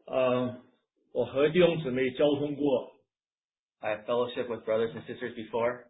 我和弟兄姊妹交通过。 I have fellowship with brothers and sisters before.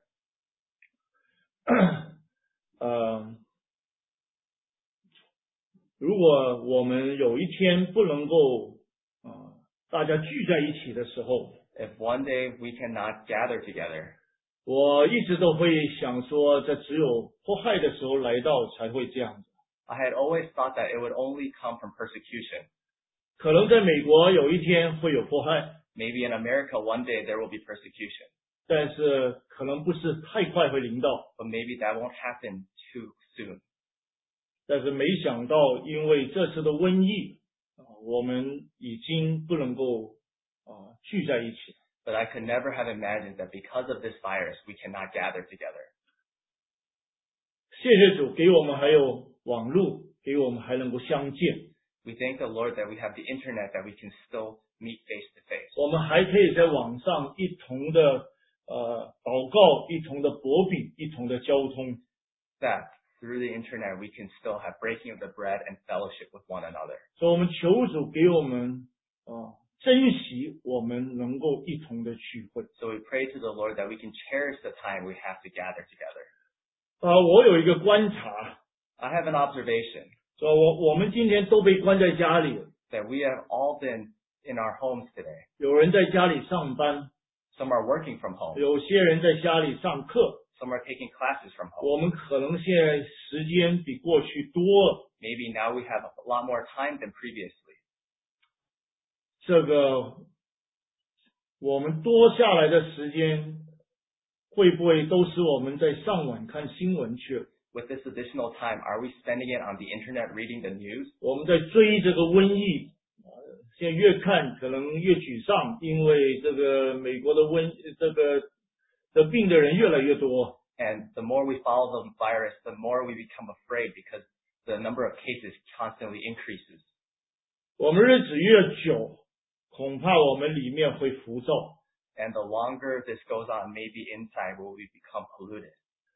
如果我们有一天不能够大家聚在一起的时候， If one day we cannot gather together, 我一直都会想说，这只有迫害的时候来到才会这样子。 I had always thought that it would only come from persecution. 可能在美国有一天会有迫害， Maybe in America one day there will be persecution. 但是可能不是太快会临到。 But maybe that won't happen too soon. 但是没想到，因为这次的瘟疫，我们已经不能够聚在一起。 But I could never have imagined that because of this virus, we cannot gather together. 谢谢主给我们还有网络，给我们还能够相见。 We thank the Lord that we have the internet, that we can still meet face to face. 我们还可以在网上一同的祷告，一同的博饼，一同的交通。 That through the internet we can still have breaking of the bread and fellowship with one another. 所以我们求主给我们珍惜我们能够一同的聚会。 So we pray to the Lord that we can cherish the time we have to gather together. 我有一个观察， I have an observation 我们今天都被关在家里， that we have all been in our homes today. 有人在家里上班， Some are working from home. 有些人在家里上课。 Some are taking classes from home. 我们可能现在时间比过去多了， Maybe now we have a lot more time than previously. 这个我们多下来的时间，会不会都是我们在上网看新闻去了？ With this additional time, are we spending it on the internet reading the news? 我们在追这个瘟疫，现在越看可能越沮丧，因为这个美国的得病的人越来越多。 And the more we follow the virus, the more we become afraid because the number of cases constantly increases. 我们日子越久，恐怕我们里面会浮躁。 And the longer this goes on, maybe inside will we become polluted.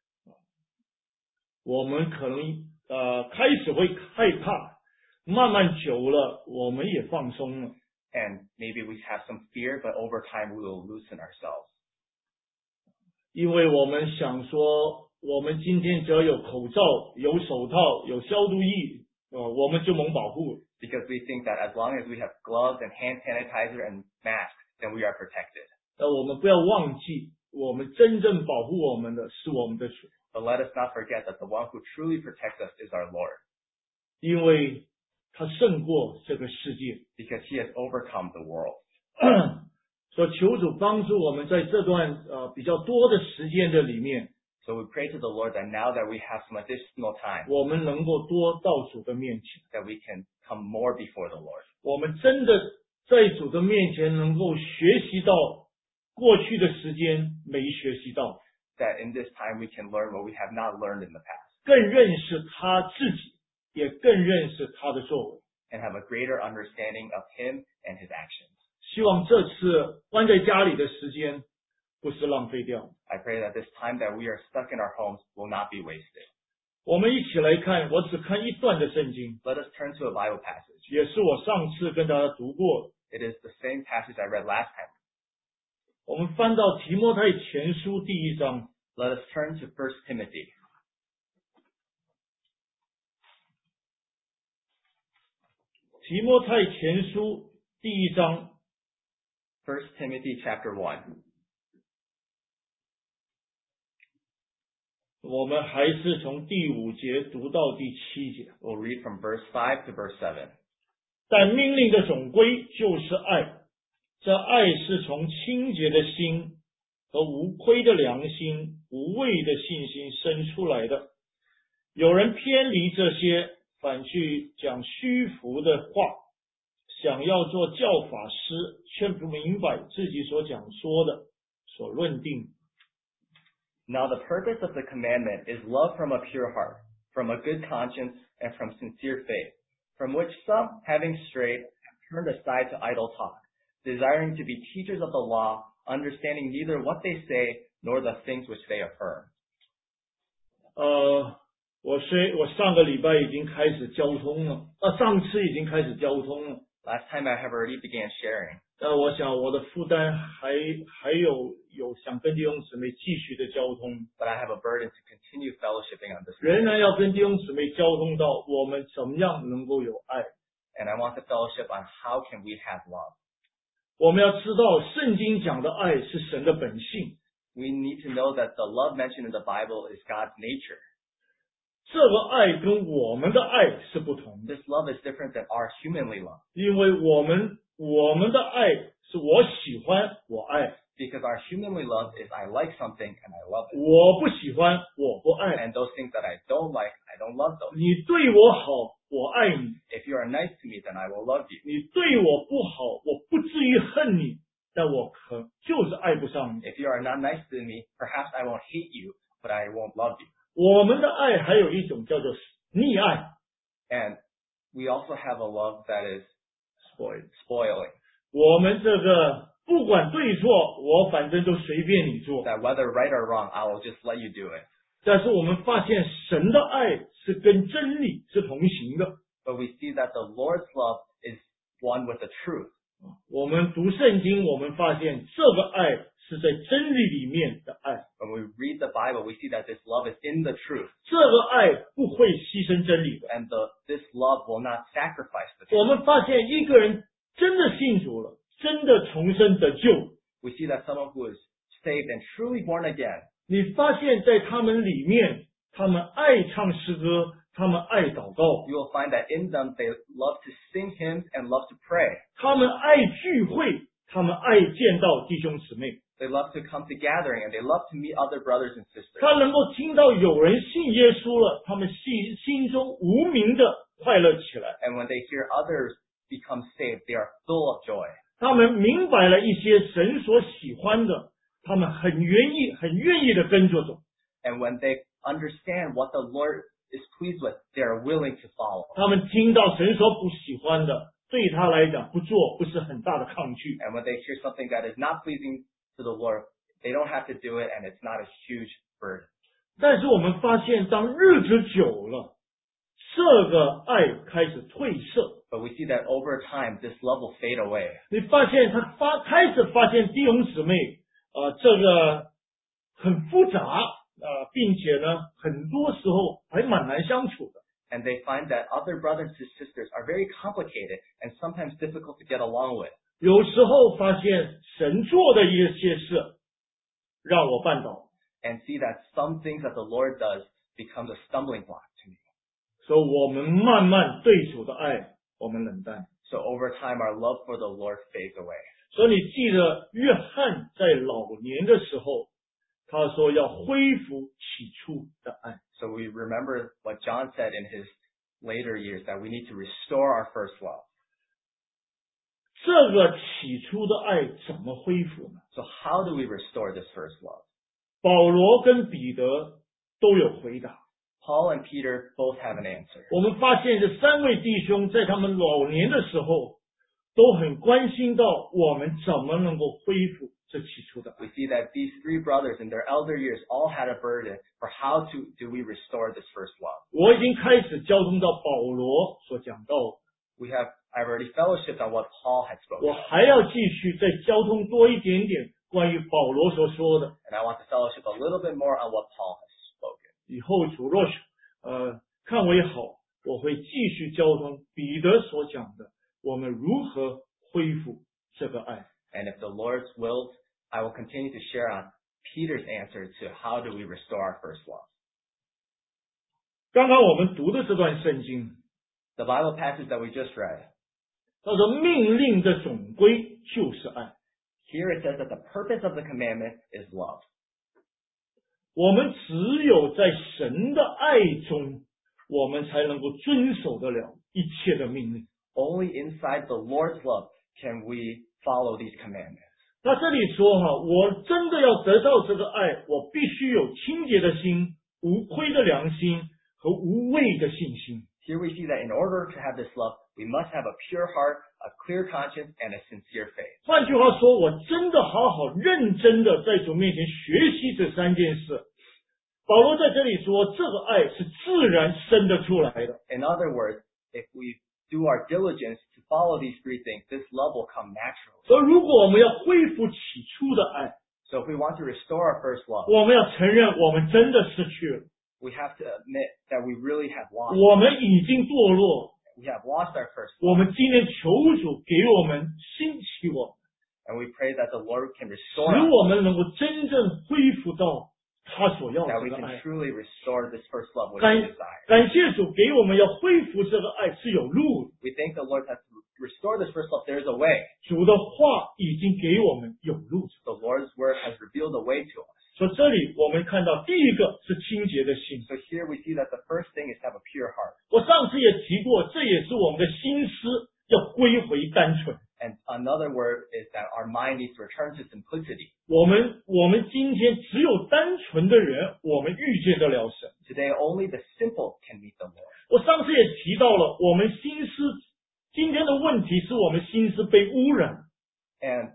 我们可能开始会害怕，慢慢久了，我们也放松了。 And maybe we have some fear, but over time we will loosen ourselves. 因为我们想说，我们今天只要有口罩、有手套、有消毒液，我们就能保护。 Because we think that as long as we have gloves and hand sanitizer and masks, then we are protected. 但我们不要忘记，我们真正保护我们的是我们的主。 But let us not forget that the one who truly protects us is our Lord. 因为他胜过这个世界。 Because he has overcome the world. 所以求主帮助我们在这段比较多的时间的里面， So we pray to the Lord that now that we have some additional time, 我们能够多到主的面前， that we can come more before the Lord. 我们真的在主的面前能够学习到过去的时间没学习到， That in this time we can learn what we have not learned in the past. 更认识他自己，也更认识他的作为。 And have a greater understanding of him and his actions. 希望这次关在家里的时间不是浪费掉。 I pray that this time that we are stuck in our homes will not be wasted. 我们一起来看，我只看一段的圣经， Let us turn to a Bible passage. 也是我上次跟大家读过。 It is the same passage I read last time. 我们翻到提摩太前书第1章， Let us turn to 1 Timothy. 提摩太前书第1章 1 Timothy chapter 1. 我们还是从第5节读到第7节。 We'll read from verse 5 to verse 7. 但命令的总归就是爱，这爱是从清洁的心和无亏的良心、无畏的信心生出来的。有人偏离这些，反去讲虚浮的话，想要做教法师，却不明白自己所讲说的，所论定。 Now the purpose of the commandment is love from a pure heart, from a good conscience, and from sincere faith, from which some, having strayed, have turned aside to idle talk, desiring to be teachers of the law, understanding neither what they say nor the things which they affirm. 我上个礼拜已经开始交通了，上次已经开始交通了， Last time I have already began sharing, 但我想我的负担还有想跟弟兄姊妹继续的交通， but I have a burden to continue fellowshipping on this 仍 matter. 然要跟弟兄姊妹交通到我们怎么样能够有爱。 And I want to fellowship on how can we have love. 我们要知道圣经讲的爱是神的本性， We need to know that the love mentioned in the Bible is God's nature. 这个爱跟我们的爱是不同的， This love is different than our humanly love, 因为我们的爱是我喜欢我爱， because our humanly love is I like something and I love it. 我不喜欢我不爱。 And those things that I don't like, I don't love those. 你对我好，我爱你； If you are nice to me, then I will love you. 你对我不好，我不至于恨你，但我就是爱不上你。 If you are not nice to me, perhaps I won't hate you, but I won't love you. 我们的爱还有一种叫做溺爱 And we also have a love that is ，spoil。 spoiling, 我们这个不管对错，我反正都随便你做。 that whether right or wrong, I will just let you do it. 但是我们发现神的爱是跟真理是同行的。 But we see that the Lord's love is one with the truth. 我们读圣经，我们发现这个爱是在真理里面的爱， When we read the Bible, we see that this love is in the truth, 这个爱不会牺牲真理的。 and this love will not sacrifice the 我 truth. 们发现一个人真的信主了，真的重生得救， We see that someone who is saved and truly born again, 你发现在他们里面，他们爱唱诗歌，他们爱祷告， you will find that in them they love to sing hymns and love to pray. 他们爱聚会，他们爱见到弟兄姊妹。 They love to come to gathering and they love to meet other brothers and sisters. 他能够听到有人信耶稣了，他们心中无名的快乐起来。 And when they hear others become saved, they are full of joy. 他们明白了一些神所喜欢的，他们很愿意的跟着走。 And when they understand what the Lord is pleased with, they are willing to follow. 他们听到神所不喜欢的，对他来讲不做不是很大的抗拒。 And when they hear something that is not pleasing to the Lord, they don't have to do it and it's not a huge burden. 但是我们发现，当日子久了，这个爱开始褪色。 But we see that over time, this love will fade away. 你发现开始发现弟兄姊妹这个很复杂并且呢，很多时候还蛮难相处的。 And they find that other brothers and sisters are very complicated and sometimes difficult to get along with. 有时候发现神做的一些事让我绊倒， And see that some things that the Lord does becomes a stumbling block to me. 所以我们慢慢对主的爱我们冷淡。 So over time, our love for the Lord fades away. 所以你记得约翰在老年的时候，他说要恢复起初的爱。 So we remember what John said in his later years, that we need to restore our first love. 这个起初的爱怎么恢复呢？ So how do we restore this first love? 保罗跟彼得都有回答。 Paul and Peter both have an answer. 我们发现这三位弟兄在他们老年的时候，都很关心到我们怎么能够恢复这起初的爱。 We see that these three brothers in their elder years all had a burden for how do we restore this first love. 我已经开始交通到保罗所讲到的， I've already fellowshipped on what Paul had 我 spoken. 还要继续再交通多一点点关于保罗所说的。 And I want to fellowship a little bit more on what Paul has spoken. 以后主若看为好，我会继续交通彼得所讲的，我们如何恢复这个爱。 And if the Lord wills, I will continue to share on Peter's answer to how do we restore our first love. 刚刚我们读的这段圣经， The Bible passage that we just read, 他说命令的总归就是爱。 here it says that the purpose of the commandment is love. 我们只有在神的爱中，我们才能够遵守得了一切的命令。 Only inside the Lord's love can we follow these commandments. 他这里说我真的要得到这个爱，我必须有清洁的心、无亏的良心和无畏的信心。 Here we see that in order to have this love, we must have a pure heart, a clear conscience, and a sincere faith. 换句话说，我真的好好认真的在主面前学习这三件事。保罗在这里说，这个爱是自然生得出来的。 In other words, if we do our diligence to follow these three things, this love will come naturally. 所以如果我们要恢复起初的爱， So if we want to restore our first love, 我们要承认我们真的失去了， we have to admit that we really have lost. 我们已经堕落， We have lost our first 我 love. 们今天求主给我们兴起我， And we pray that the Lord can 使 restore us, 我们能够真正恢复到他所要 that 的 we 这个 can 爱。 truly restore this first love which 感 we desire. 感谢主给我们要恢复这个爱是有路的， We thank the Lord that to restore this first love, there is a way. 主的话已经给我们有路。 The Lord's word has revealed a way to us. 所以这里我们看到第一个是清洁的心。 So here we see that the first thing is to have a pure heart. 我上次也提过，这也是我们的心思要归回单纯。 And another word is that our mind needs to return to simplicity. 我们今天只有单纯的人，我们遇见得了神。 Today, only the simple can meet the Lord. 我上次也提到了，我们心思今天的问题是我们心思被污染。 And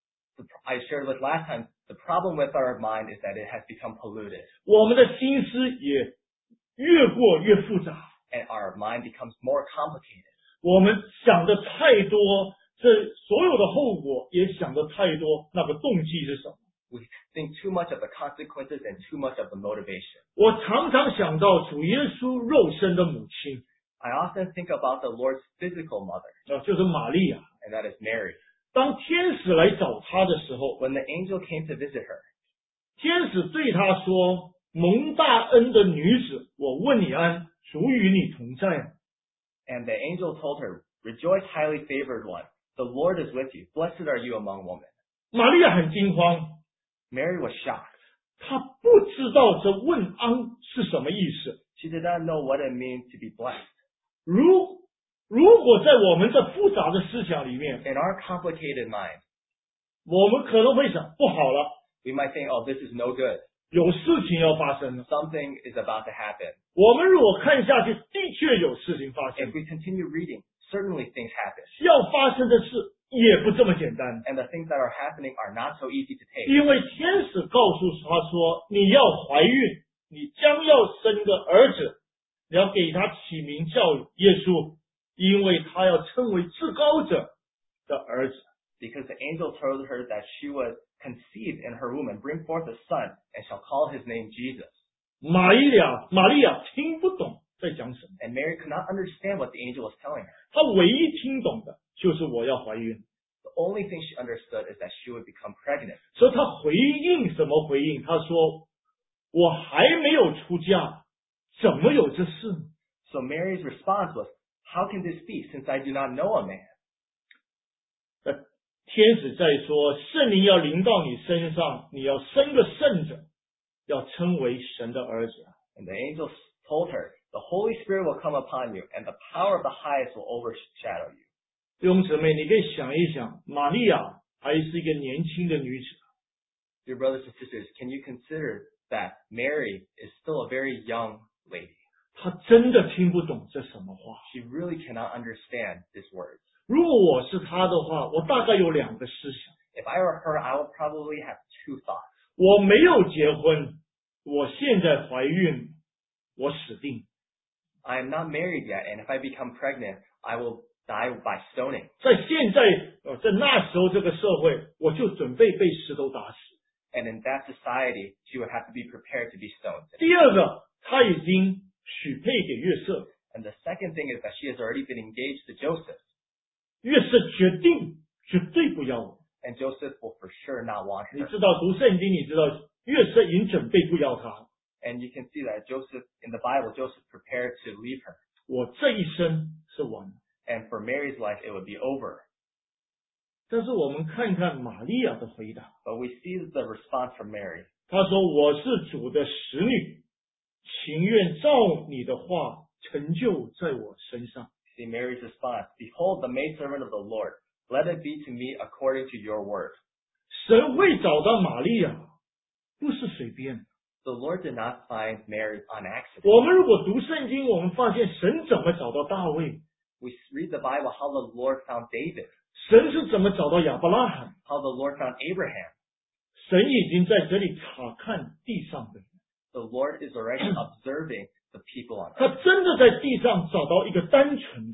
I shared with last time, the problem with our mind is that it has become polluted. 我们的心思也越过越复杂， And our mind becomes more complicated. 我们想的太多，这所有的后果也想的太多，那个动机是什么？ We think too much of the consequences and too much of the motivation. 我常常想到主耶稣肉身的母亲， I often think about the Lord's physical mother, 就是玛利亚。 and that is Mary. 当天使来找她的时候， When the angel came to visit her, 天使对她说：“蒙大恩的女子，我问你安，主与你同在。” and the angel told her, "Rejoice, highly favored one. The Lord is with you. Blessed are you among women." 玛利亚很惊慌， Mary was shocked. 她不知道这问安是什么意思。 She did not know what it means to be blessed. 如果在我们这复杂的思想里面， In our complicated mind, 我们可能会想：不好了， we might think, "Oh, this is no good. 有事情要发生了。 Something is about to happen." 我们如果看下去，的确有事情发 If 生， we continue reading, certainly things happen. 要发生的事也不这么简单。 And the things that are happening are not so easy to take. 因为天使告诉他说：“你要怀孕，你将要生个儿子，你要给他起名叫耶稣，因为他要称为至高者的儿子。” Because the angel told her that she would conceive in her womb and bring forth a son, and shall call his name Jesus. 玛利亚听不懂在讲什么， And Mary could not understand what the angel was telling her. 她唯一听懂的就是我要怀孕。 The only thing she understood is that she would become pregnant. 所以她回应什么回应？她说：“我还没有出嫁，怎么有这事呢？” So Mary's response was, "How can this be, since I do not know a man?" 天使在说：“圣灵要临到你身上，你要生个圣者，要称为神的儿子。” And the angel told her, "The Holy Spirit will come upon you, and the power of the highest will overshadow you." 弟兄姊妹，你可以想一想，玛利亚还是一个年轻的女子， Dear brothers and sisters, can you consider that Mary is still a very young lady? 她真的听不懂这什么话。 She really cannot understand these words. 如果我是她的话，我大概有两个思想： If I were her, I would probably have two thoughts. 我没有结婚，我现在怀孕，我死定。 I am not married yet, and if I become pregnant, I will die by stoning. 在现在，在那时候这个社会，我就准备被石头打死。 And in that society, she would have to be prepared to be stoned. 第二个，她已经许配给约瑟， And the second thing is that she has already been engaged to Joseph, 约瑟绝对不要我。 and Joseph will for sure not want 你 her. 知道读圣经，你知道约瑟已经准备不要她。 And you can see that Joseph, in the Bible, Joseph prepared to leave her. 我这一生是完了。 And for Mary's life, it would be over. 但是我们看看玛利亚的回答， But we see the response from Mary. 她说：“我是主的使女，情愿照你的话成就在我身上。” See Mary's response. "Behold, the maidservant of the Lord. Let it be to me according to your word." 神会找到玛利亚，不是随便的。 The Lord did not find Mary on accident. 我们如果读圣经，我们发现神怎么找到大卫， We read the Bible how the Lord found David, 神是怎么找到亚伯拉罕， how the Lord found Abraham. 神已经在这里查看地上的人， The Lord is already observing the people on earth. 他真的在地上找到一个单纯的人，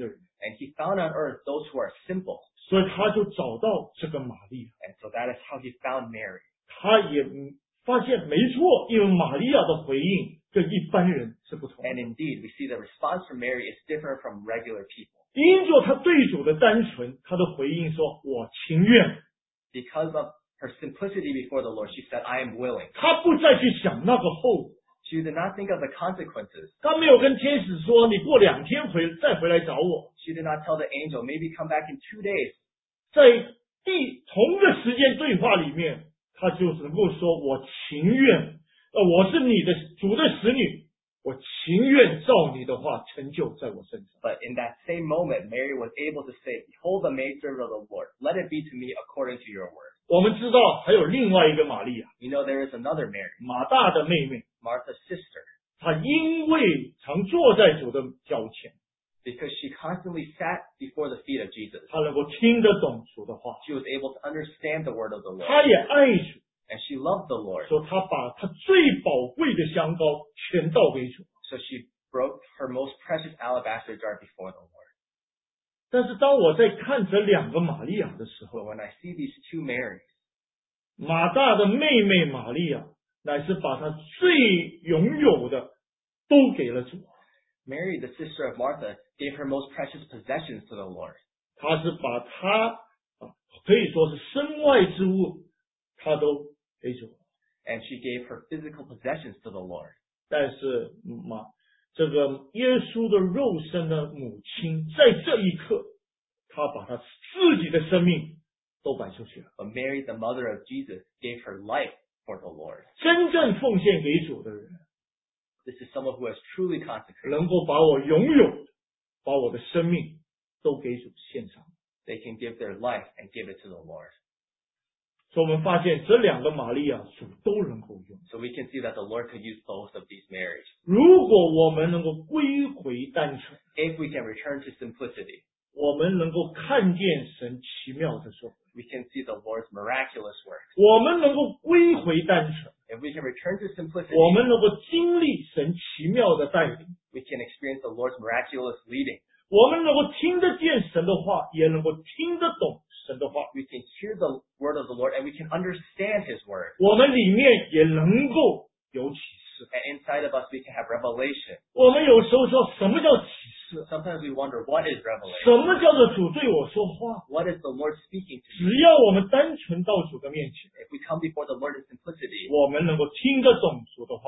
And he found on earth those who are simple. 所以他就找到这个玛利亚， And so that is how he found Mary. 他也发现没错，因为玛利亚的回应跟一般人是不同的。 And indeed, we see the response from Mary is different from regular people. 因着他对主的单纯，他的回应说：“我情愿。 Because of her simplicity before the Lord, she said, I am willing. ” 他不再去想那个后果， She did not think of the consequences. 他没有跟天使说：“你过2天再回来找我。 She did not tell the angel, maybe come back in 2 days. ” 在同个时间对话里面，他就能够说：“我情愿，我是你的主的使女，我情愿照你的话成就在我身上。” But in that same moment, Mary was able to say, Behold the maidservant of the Lord. Let it be to me according to your word. 我们知道还有另外一个玛利亚， You know there is another Mary, 马大的妹妹， Martha's sister, 她因为常坐在主的脚前， because she constantly sat before the feet of Jesus. 她能够听得懂主的话， She was able to understand the word of the Lord. 她也爱主， And she loved the Lord. 说她把她最宝贵的香膏全倒给主。 So she broke her most precious alabaster jar before the Lord. 但是当我在看这2个玛利亚的时 But 候， when I see these 2 Marys, 马大的妹妹玛利亚乃是把她最拥有的都给了主， Mary, the sister of Martha, gave her most precious possessions to the Lord. 她是把她可以说是身外之物，她都给主。 And she gave her physical possessions to the Lord. 但是这个耶稣的肉身的母亲，在这一刻，她把她自己的生命都摆出去了。 But Mary, the mother of Jesus, gave her life for the Lord. 真正奉献给主的人， This is someone who has truly consecrated. 能够把我拥有的，把我的生命都给主献上。 They can give their life and give it to the Lord. 所以我们发现这2个玛利亚主都能够用。 So we can see that the Lord could use both of these Marys. 如果我们能够归回单纯， If we can return to simplicity, 我们能够看见神奇妙的作为， we can see the Lord's miraculous work. 我们能够归回单纯， If we can return to simplicity, 我们能够经历神奇妙的带领， we can experience the Lord's miraculous leading. 我们能够听得见神的话，也能够听得懂神的话， We can hear the word of the Lord and we can understand His word. 我们里面也能够有启示。 And inside of us, we can have revelation. 我们有时候说什么叫启示？ Sometimes we wonder, what is 什 revelation? 么叫做主对我说话？ What is the Lord speaking to 只 me? 要我们单纯到主的面前， If we come before the Lord in simplicity, 我们能够听得懂主的话，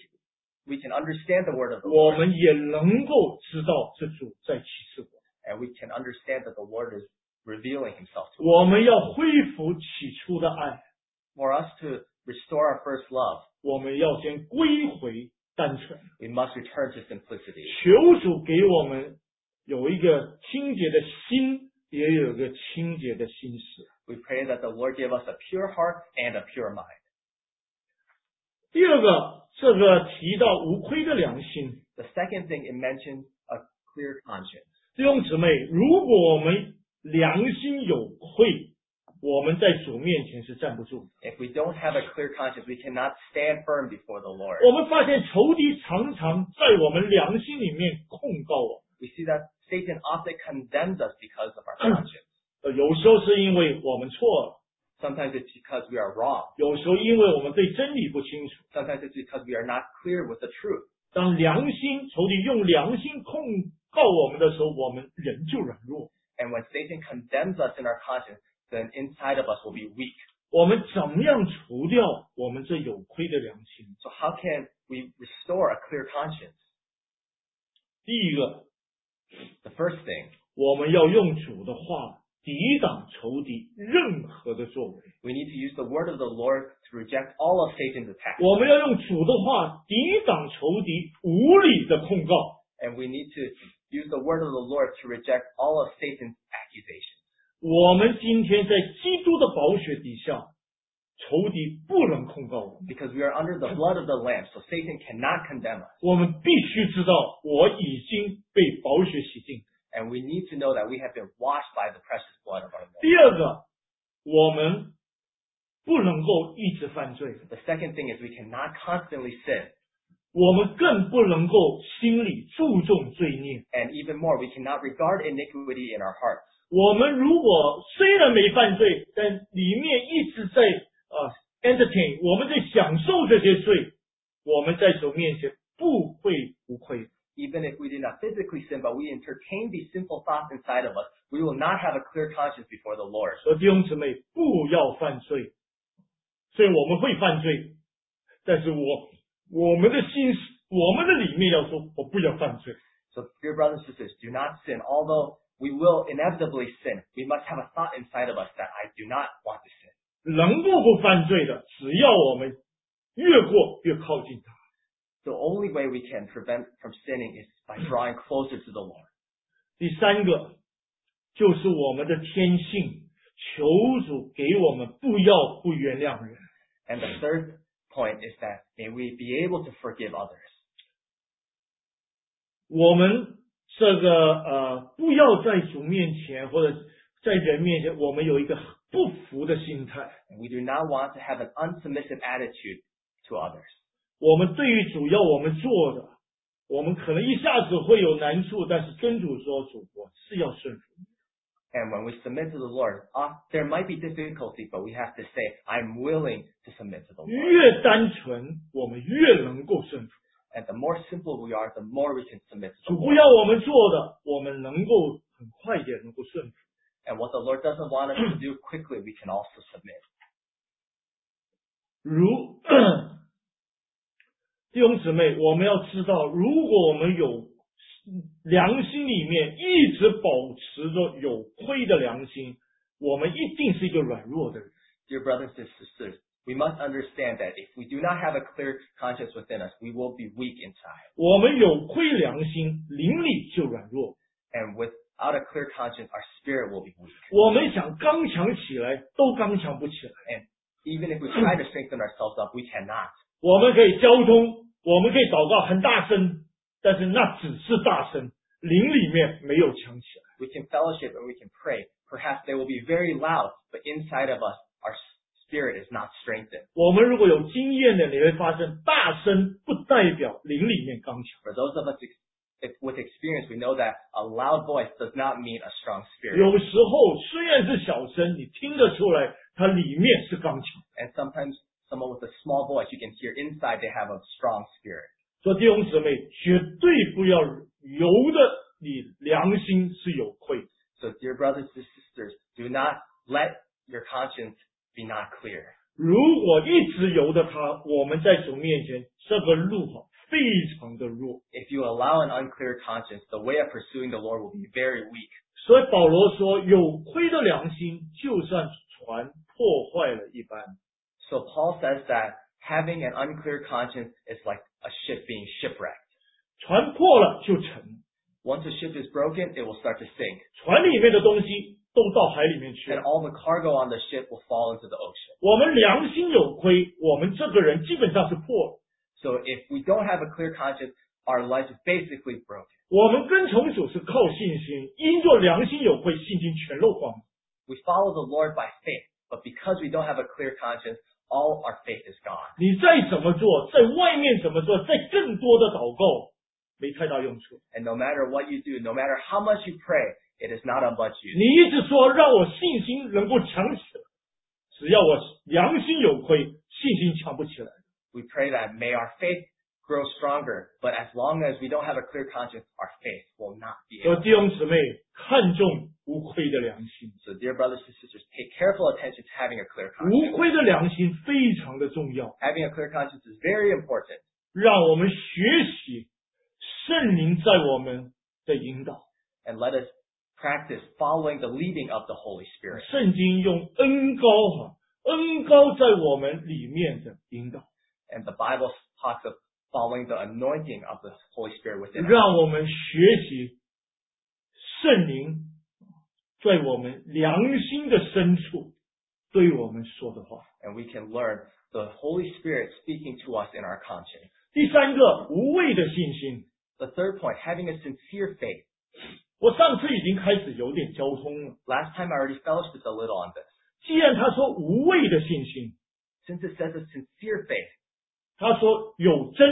we can understand the word of the 我 Lord. 们也能够知道这主在启示我。 And we can understand that the Lord is revealing Himself to us. 我们要恢复起初的爱， For us to restore our first love, 我们要先归回单纯。 we must return to simplicity. 求主给我们有一个清洁的心，也有一个清洁的心思。 We pray that the Lord give us a pure heart and a pure mind. 第二个，这个提到无亏的良心。 The second thing, it mentions a clear conscience. 弟兄姊妹，如果我们良心有愧，我们在主面前是站不住的。 If we don't have a clear conscience, we cannot stand firm before the Lord. 我们发现仇敌常常在我们良心里面控告我， We see that Satan often condemns us because of our conscience. 有时候是因为我们错了， Sometimes it's because we are wrong. 有时候因为我们对真理不清楚。 Sometimes it's because we are not clear with the truth. 当仇敌用良心控告我们的时候，我们人就软弱。 And when Satan condemns us in our conscience, then inside of us will be weak. 我们怎么样除掉我们这有亏的良心？ So how can we restore a clear conscience? 第一个， The first thing, 我们要用主的话抵挡仇敌任何的作为。 we need to use the word of the Lord to reject all of Satan's attacks. 我们要用主的话抵挡仇敌无理的控告。 And we need to use the word of the Lord to reject all of Satan's accusations. 我们今天在基督的宝血底下，仇敌不能控告我们。 Because we are under the blood of the Lamb, so Satan cannot condemn us. 我们必须知道，我已经被宝血洗净。 And we need to know that we have been washed by the precious blood of our Lord. 第二个，我们不能够一直犯罪。 The second thing is we cannot constantly sin. 我们更不能够心里注重罪孽。 And even more, we cannot regard iniquity in our hearts. 我们如果虽然没犯罪，但里面一直在entertain， 我们在享受这些罪，我们在主面前不会无愧。 Even if we did not physically sin, but we entertain these sinful thoughts inside of us, we will not have a clear conscience before the Lord. 所以弟兄姊妹，不要犯罪。所以我们会犯罪，但是我们的心，我们的里面要说，我不要犯罪。 So, dear brothers and sisters, do not sin. Although we will inevitably sin, we must have a thought inside of us that I do not want to sin. 能够不犯罪的，只要我们越过越靠近他。 The only way we can prevent from sinning is by drawing closer to the Lord. 第三个就是我们的天性，求主给我们不要不原谅人。 And the third point is that may we be able to forgive others. 我们这个不要在主面前或者在人面前，我们有一个不服的心态。 And we do not want to have an unsubmissive attitude to others. 我们对于主要我们做的，我们可能一下子会有难处，但是跟主说，主，我是要顺服。 And when we submit to the Lord, there might be difficulty, but we have to say, I'm willing to submit to the Lord. 越单纯，我们越能够顺服。 And the more simple we are, the more we can submit to 主 the 不 Lord. 要我们做的，我们能够很快也能够顺服。 And what the Lord doesn't want us to do quickly, we can also submit. 如弟兄姊妹，我们要知道，如果我们有良心里面一直保持着有亏的良心，我们一定是一个软弱的人。 Dear brothers and sisters, we must understand that if we do not have a clear conscience within us, we will be weak inside. 我们有亏良心，灵里就软弱。 And without a clear conscience, our spirit will be weak. 我们想刚强起来，都刚强不起来。 And even if we try to strengthen ourselves up, we cannot. 我们可以交通，我们可以祷告很大声，但是那只是大声，灵里面没有强起来。 We can fellowship and we can pray. Perhaps they will be very loud, but inside of us, our spirit is not strengthened. 我们如果有经验的，你会发现，大声不代表灵里面刚强。 For those of us with experience, we know that a loud voice does not mean a strong spirit. 有时候虽然是小声，你听得出来，它里面是刚强。 And sometimes someone with a small voice, you can hear inside they have a strong spirit. 所以弟兄姊妹，绝对不要由得你良心是有愧。 So, dear brothers and sisters, do not let your conscience be not clear. 如果一直由得他，我们在主面前这个路非常的弱。 If you allow an unclear conscience, the way of pursuing the Lord will be very weak. 所以保罗说，有亏的良心，就算船破坏了一般。 So Paul says that having an unclear conscience is like a ship being shipwrecked. 船破了就沉， Once a ship is broken, it will start to sink. 船里面的东西都到海里面去 And 了。 all the cargo on the ship will fall into the ocean. 我们良心有亏，我们这个人基本上是破了。 So if we don't have a clear conscience, our life is basically broken. 我们跟从主是靠信心，因着良心有亏，信心全漏光。 We follow the Lord by faith, but because we don't have a clear conscience, all our faith is gone. 你再怎么做，在外面怎么做，在更多的祷告，没太大用处。 And no matter what you do, no matter how much you pray, it is not of much use. 你一直说让我信心能够强起来，只要我良心有亏，信心强不起来。 We pray that may our faith grow stronger, but as long as we don't have a clear conscience, our faith will not be 所 able. 以弟兄姊妹，看重无亏的良心， So dear brothers and sisters, pay careful attention to having a clear 无 conscience. 亏的良心非常的重要， Having a clear conscience is very important. 让我们学习圣灵在我们的引导。 And let us practice following the leading of the Holy Spirit. 圣经用恩膏恩膏在我们里面的引导， And the Bible talks of following the anointing of the Holy Spirit within us. 让我们学习圣灵在我们良心的深处对我们说的话。 And we can learn the Holy Spirit speaking to us in our conscience. 第三个，无畏的信心。 The third point, having a sincere faith. 我上次已经开始有点交通了。 Last time I already fellowshipped a little on this. 既然他说无畏的信心， Since it says a sincere faith, 他说有真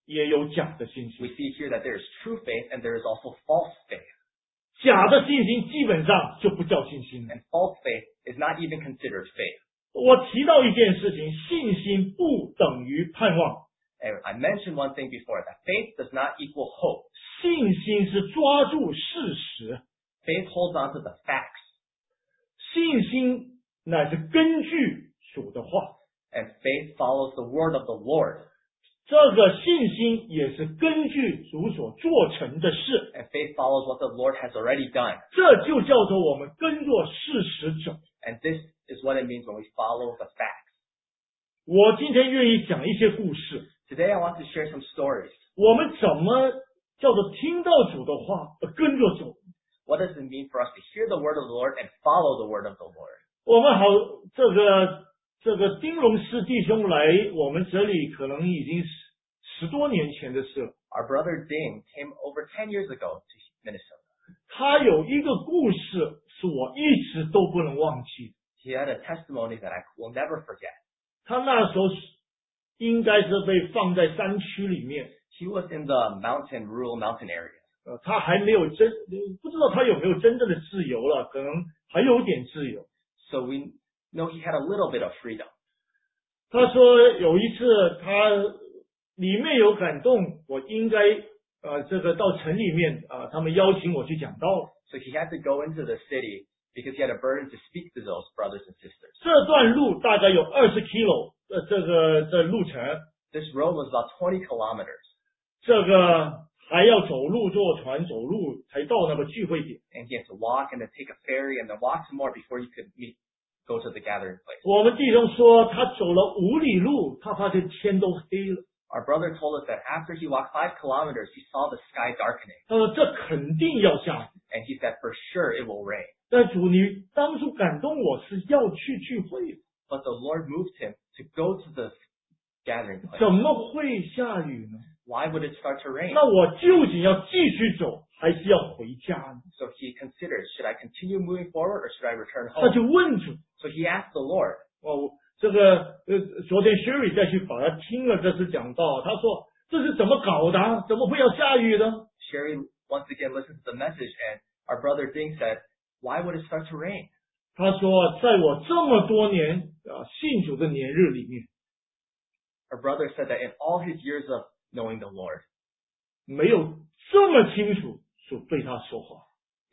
也有假的信 We 心。 see here that there is true faith and there is also false faith. 假的信心基本上就不叫信心了。 And false faith is not even considered faith. 我提到一件事情，信心不等于盼望， And I mentioned one thing before, that faith does not equal hope. 信心是抓住事实， Faith holds on to the facts. 信心乃是根据主的话， And faith follows the word of the Lord. 这个信心也是根据主所做成的事， And faith follows what the Lord has already done. 这就叫做我们跟着事实走。 And this is what it means when we follow the facts. 我今天愿意讲一些故事， Today I want to share some stories. 我们怎么叫做听到主的话跟着走。 What does it mean for us to hear the word of the Lord and follow the word of the Lord? 我们好，这个丁龙师弟兄来我们这里，可能已经十多年前的事了。 Our brother Ding came over 10 years ago to Minnesota. 他有一个故事是我一直都不能忘记。 He had a testimony that I will never forget. 他那时候应该是被放在山区里面， He was in the rural mountain area. 他还没有不知道他有没有真正的自由了，可能还有点自由。 So we know he had a little bit of freedom. 他说有一次他里面有感动，我应该这个到城里面他们邀请我去讲道。 So he had to go into the city because he had a burden to speak to those brothers and sisters. 这段路大概有20 kilo 这路程， This road was about 20 kilometers. 这个还要走路坐船走路才到那个聚会点。 And he had to walk and then take a ferry and then walk some more before he could go to the gathering place. 我们弟兄说他走了5里路，他发现天都黑了。 Our brother told us that after he walked 5 kilometers, he saw the sky darkening. 他说这肯定要下雨。 And he said, for sure it will rain. 但主，你当初感动我是要去聚会， But the Lord moved him to go to the gathering place. 怎么会下雨呢？ Why would it start to rain? 那我究竟要继续走，还是要回家呢？ So he considered, should I continue moving forward or should I return 他 home? 就问主。 So he asked the Lord. 这个昨天 Sherry 再去把他听了这次讲道，他说这是怎么搞的啊？怎么会要下雨呢？ Sherry once again listened to the message and our brother Ding said, why would it start to rain? 他说，在我这么多年信主的年日里面， Our brother said that in all his years of knowing the Lord, 没有这么清楚主对他说话。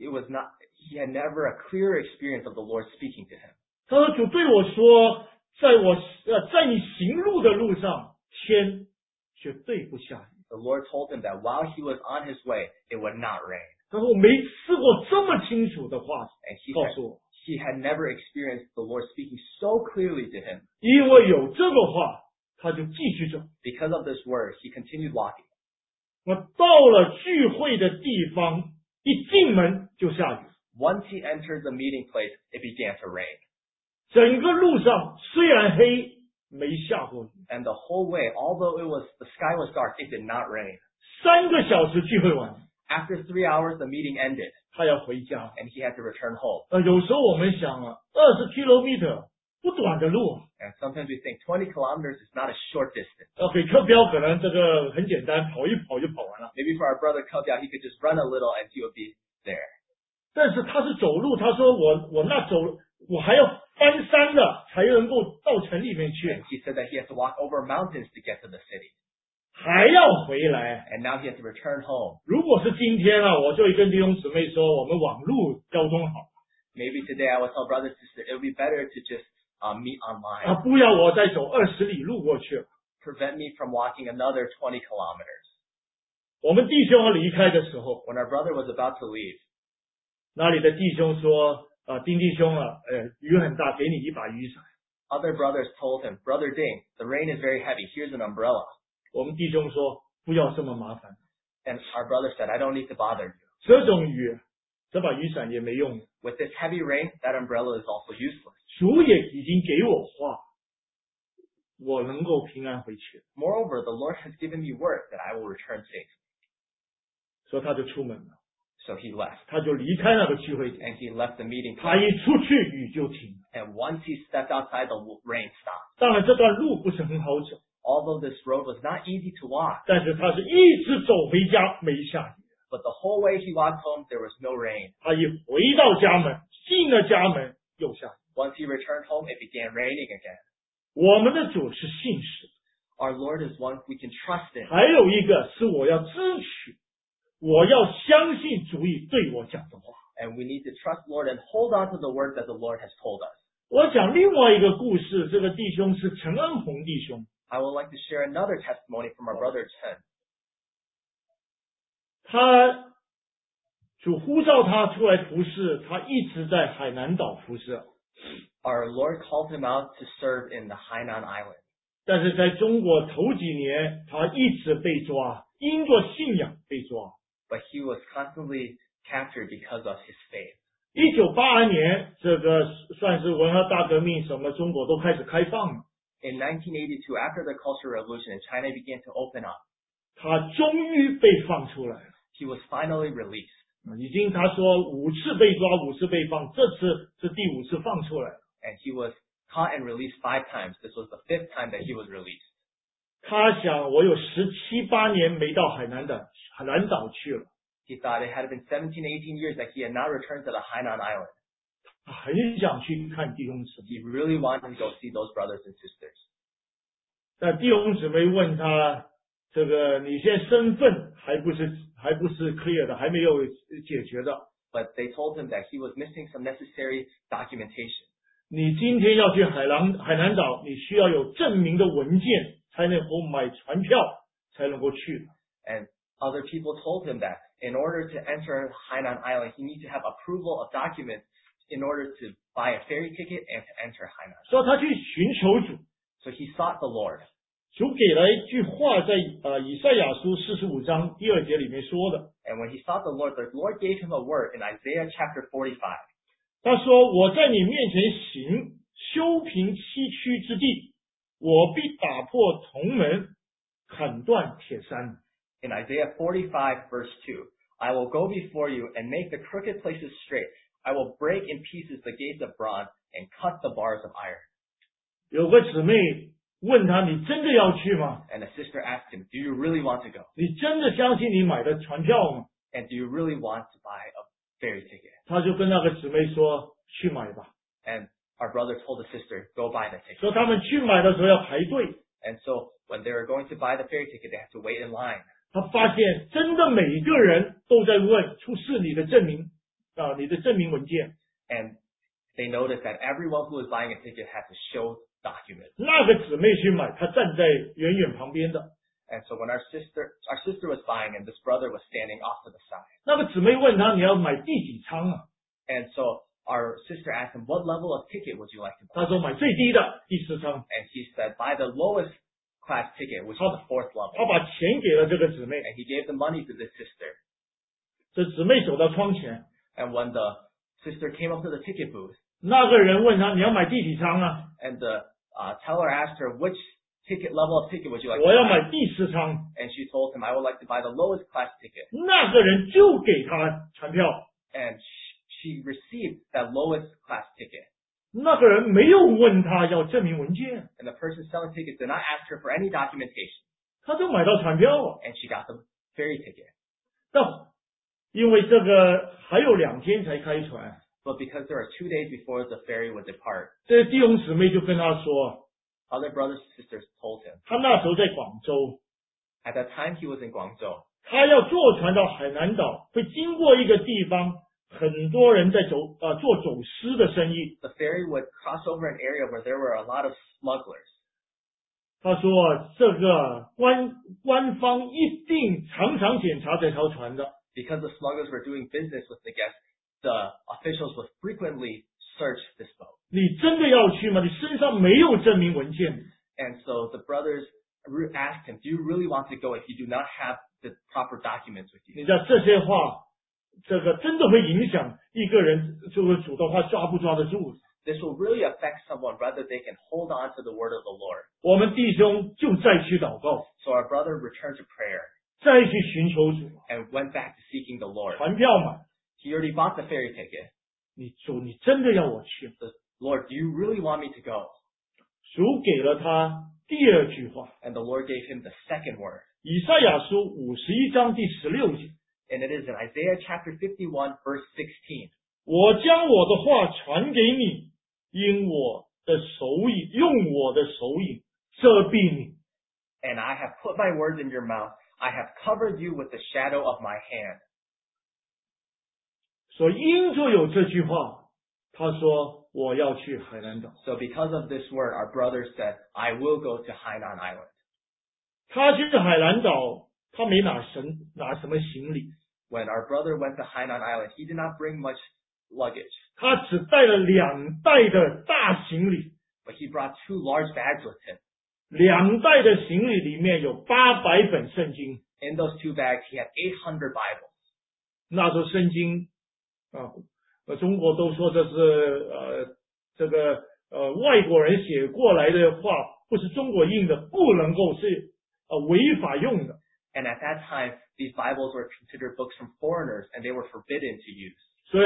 he had never a clear experience of the Lord speaking to him. 他说主对我说，在你行路的路上，天绝对不下雨。 The Lord told him that while he was on his way, it would not rain. 他说我没试过这么清楚的话 And 告诉我， he had never experienced the Lord speaking so clearly to him. 因为有这个话，他就继续走。 Because of this word, he continued walking. 我到了聚会的地方，一进门就下雨。 Once he entered the meeting place, it began to rain. 整个路上虽然黑，没下过雨。 And the whole way, although the sky was dark, it did not rain. 3个小时聚会完， After 3 hours, the meeting ended, 他要回家。 and he had to return home. 有时候我们想20 kilometer 不短的路， And sometimes we think 20 kilometers is not a short distance. 给课标可能这个很简单，跑一跑就跑完了。 Maybe for our brother Kabya, he could just run a little and he would be there. 但是他是走路，他说我那走，我还要翻山的才能够到城里面去 And，he said that he had to walk over mountains to get to the city. 还要回来。 And now he had to return home. 如果是今天我就会跟弟兄姊妹说，我们网路交通好 Maybe today I would tell brothers and sisters, it would be better to just meet online. 不要我再走20里路过去。 Prevent me from walking another 20 kilometers. 我们弟兄要离开的时候， When our brother was about to leave, 那里的弟兄说丁弟兄雨很大，给你一把雨伞。 other brothers told him, Brother Ding, the rain is very heavy. Here's an umbrella. 我们弟兄说不要这么麻烦， And our brother said, I don't need to bother you. 这种雨，这把雨伞也没用。 With this heavy rain, that umbrella is also useless. 主也已经给我话，我能够平安回去。 Moreover, the Lord has given me word that I will return safe. 所以他就出门了， So he left. 他就离开那个聚会点。 And he left the meeting 他 place. 一出去，雨就停。 And once he stepped outside, the rain stopped. 当然，这段路不是很好走， although this road was not easy to walk, 但是他是一直走回家，没下雨。 but the whole way he walked home, there was no rain. 他一回到家门，进了家门，又下雨。 Once he returned home, it began raining again. 我们的主是信实的， Our Lord is one we can trust in. 还有一个是我要支取，我要相信主已对我讲的话。 And we need to trust Lord and hold on to the word that the Lord has told us. 我讲另外一个故事，这个弟兄是陈恩宏弟兄， I would like to share another testimony from our brother Chen. 他主呼召他出来服侍，他一直在海南岛服侍， Our Lord called him out to serve in the Hainan Island. 但是在中国头几年，他一直被抓，因着信仰被抓。 But he was constantly captured because of his faith. 1982年，这个算是文化大革命，什么中国都开始开放了。 In 1982, after the Cultural Revolution, China began to open up. 他终于被放出来了， He was finally released. 已经他说5次被抓，5次被放，这次是第5次放出来了。 And he was caught and released 5 times. This was the 5th time that he was released. 他想，我有17、18年没到海南岛去了， He thought it had been 17, 18 years that he had not returned to the Hainan Island. 他很想去看弟兄姊妹。 He really wanted to go see those brothers and sisters. 那弟兄姊妹问他，这个你现在身份还不是 clear 的，还没有解决的。 But they told him that he was missing some necessary documentation. 你今天要去海南岛，你需要有证明的文件，才能够买船票，才能够去。 And other people told him that in order to enter Hainan Island, he needs to have approval of documents in order to buy a ferry ticket and to enter Hainan. 说他去寻求主， So he sought the Lord. 主给了一句话，在以赛亚书45章第2节里面说的。 And when he sought the Lord gave him a word in Isaiah chapter 45. 他说：“我在你面前行，修平崎岖之地，我必打破铜门，砍断铁山。” In Isaiah 45 verse 2, I will go before you and make the crooked places straight. I will break in pieces the gates of bronze and cut the bars of iron. 有个姊妹问他：“你真的要去吗？ And the sister asked him, do you really want to go? 你真的相信你买的船票吗 And do you really want to buy a ferry ticket?？” 他就跟那个姊妹说：“去买吧。 And our brother told the sister, go buy the ” ticket. 说他们去买的时候要排队。 And so when they were going to buy the ferry ticket, they had to wait in line. 他发现真的每一个人都在问出示你的证明你的证明文件。 And they noticed that everyone who was buying a ticket had to show documents. 那个姊妹去买，他站在远远旁边的。 And so when our sister was buying and this brother was standing off to the side. 那个姊妹问他：“你要买第几舱啊 And so our sister asked him, what level of ticket would you like to？” 他 buy? 说：“买最低的第4舱。 And he said, buy the lowest class ticket, which is the 4th ” level. 他把钱给了这个姊妹， And he gave the money to this sister. 这姊妹走到窗前， And when the sister came up to the ticket booth, 那个人问他：“你要买第几舱啊 and the teller asked her, which level of ticket would you？” like 我 to 要 buy? 买第4舱。 And she told him, I would like to buy the lowest class ticket. 那个人就给他船票， And she received that lowest class ticket. 那个人没有问他要证明文件， And the person selling tickets did not ask her for any documentation. 他就买到船票了。 And she got the ferry ticket. 但因为这个还有2天才开船， But because there are 2 days before the ferry would depart, 这弟兄姊妹就跟他说， other brothers and sisters told him. 他那时候在广州， At that time, he was in Guangzhou. 他要坐船到海南岛，会经过一个地方，很多人在做走私的生意。 The ferry would cross over an area where there were a lot of smugglers. 他说这个官方一定常常检查这条船的， Because the smugglers were doing business with the guests, the officials would frequently search this boat. 你真的要去吗？你身上没有证明文件。 And so the brothers asked him, do you really want to go if you do not have the proper documents with 你 you? 知道这些话，这个真的会影响一个人，这个主的话抓不抓得住。 This will really affect someone whether they can hold on to the word of the Lord. 我们弟兄就再去祷告， So our brother returned to prayer 再去寻求主， and went back to seeking the Lord. 船票买。 He already bought the ferry ticket. 主，你真的要我去？ The Lord, do you really want me to go? 主给了他第二句话， And the Lord gave him the second word. 以赛亚书51章第16节， And it is in Isaiah chapter 51, verse 16. 我将我的话传给你，用我的手影遮蔽你。 And I have put my words in your mouth. I have covered you with the shadow of my hand. 所以因着有这句话，他说我要去海南岛。 So because of this word, our brother said, I will go to Hainan Island. 他去海南岛，他没拿什么行李， When our brother went to Hainan Island, he did not bring much luggage, 他只带了2袋的大行李。 but he brought 2 large bags with him. 2袋的行李里面有800本圣经， In those 2 bags, he had 800 Bibles. 那时候圣经中国都说这是外国人写过来的话，不是中国印的，不能够是违法用的。 And at that time, these Bibles were considered books from foreigners, and they were forbidden to use. 所以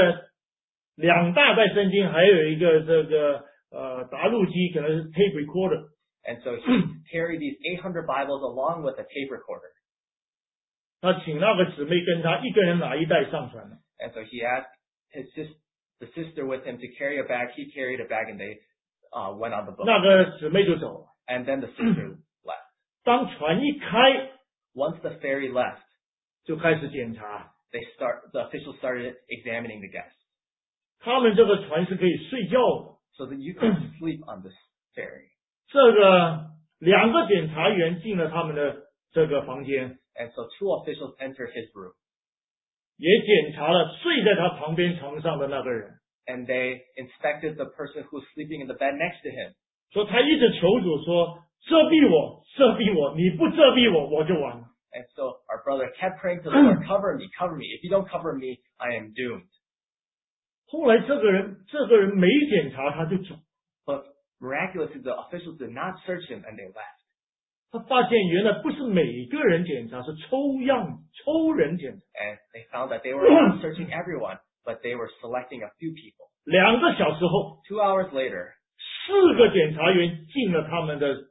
2大袋圣经，还有一个答录机，可能是 tape recorder。 And so he carried these 800 Bibles along with a tape recorder. 他请那个姊妹跟他一个人拿1袋上船了。 And so he asked the sister with him to carry a bag. He carried a bag, and they went on the boat. 那个姊妹就走了。 And then the sister left. 当船一开， Once the ferry left, 就开始检查。 the officials started examining the guests 他们这个船是可以睡觉的。 so that you could sleep on this ferry. 这个2个检察员进了他们的这个房间， And so 2 officials entered his room, 也检查了睡在他旁边床上的那个人， and they inspected the person who was sleeping in the bed next to him. 说他一直求主说遮蔽我，遮蔽我，你不遮蔽我，我就完了。 And so our brother kept praying to the Lord, cover me, cover me. If you don't cover me, I am doomed. 后来这个人没检查他就走， But miraculously, the officials did not search him, and they left. 他发现原来不是每个人检查，是抽人检查。 And they found that they were not searching everyone, but they were selecting a few people. 2个小时后， 2 hours later, 4个检察员进了他们的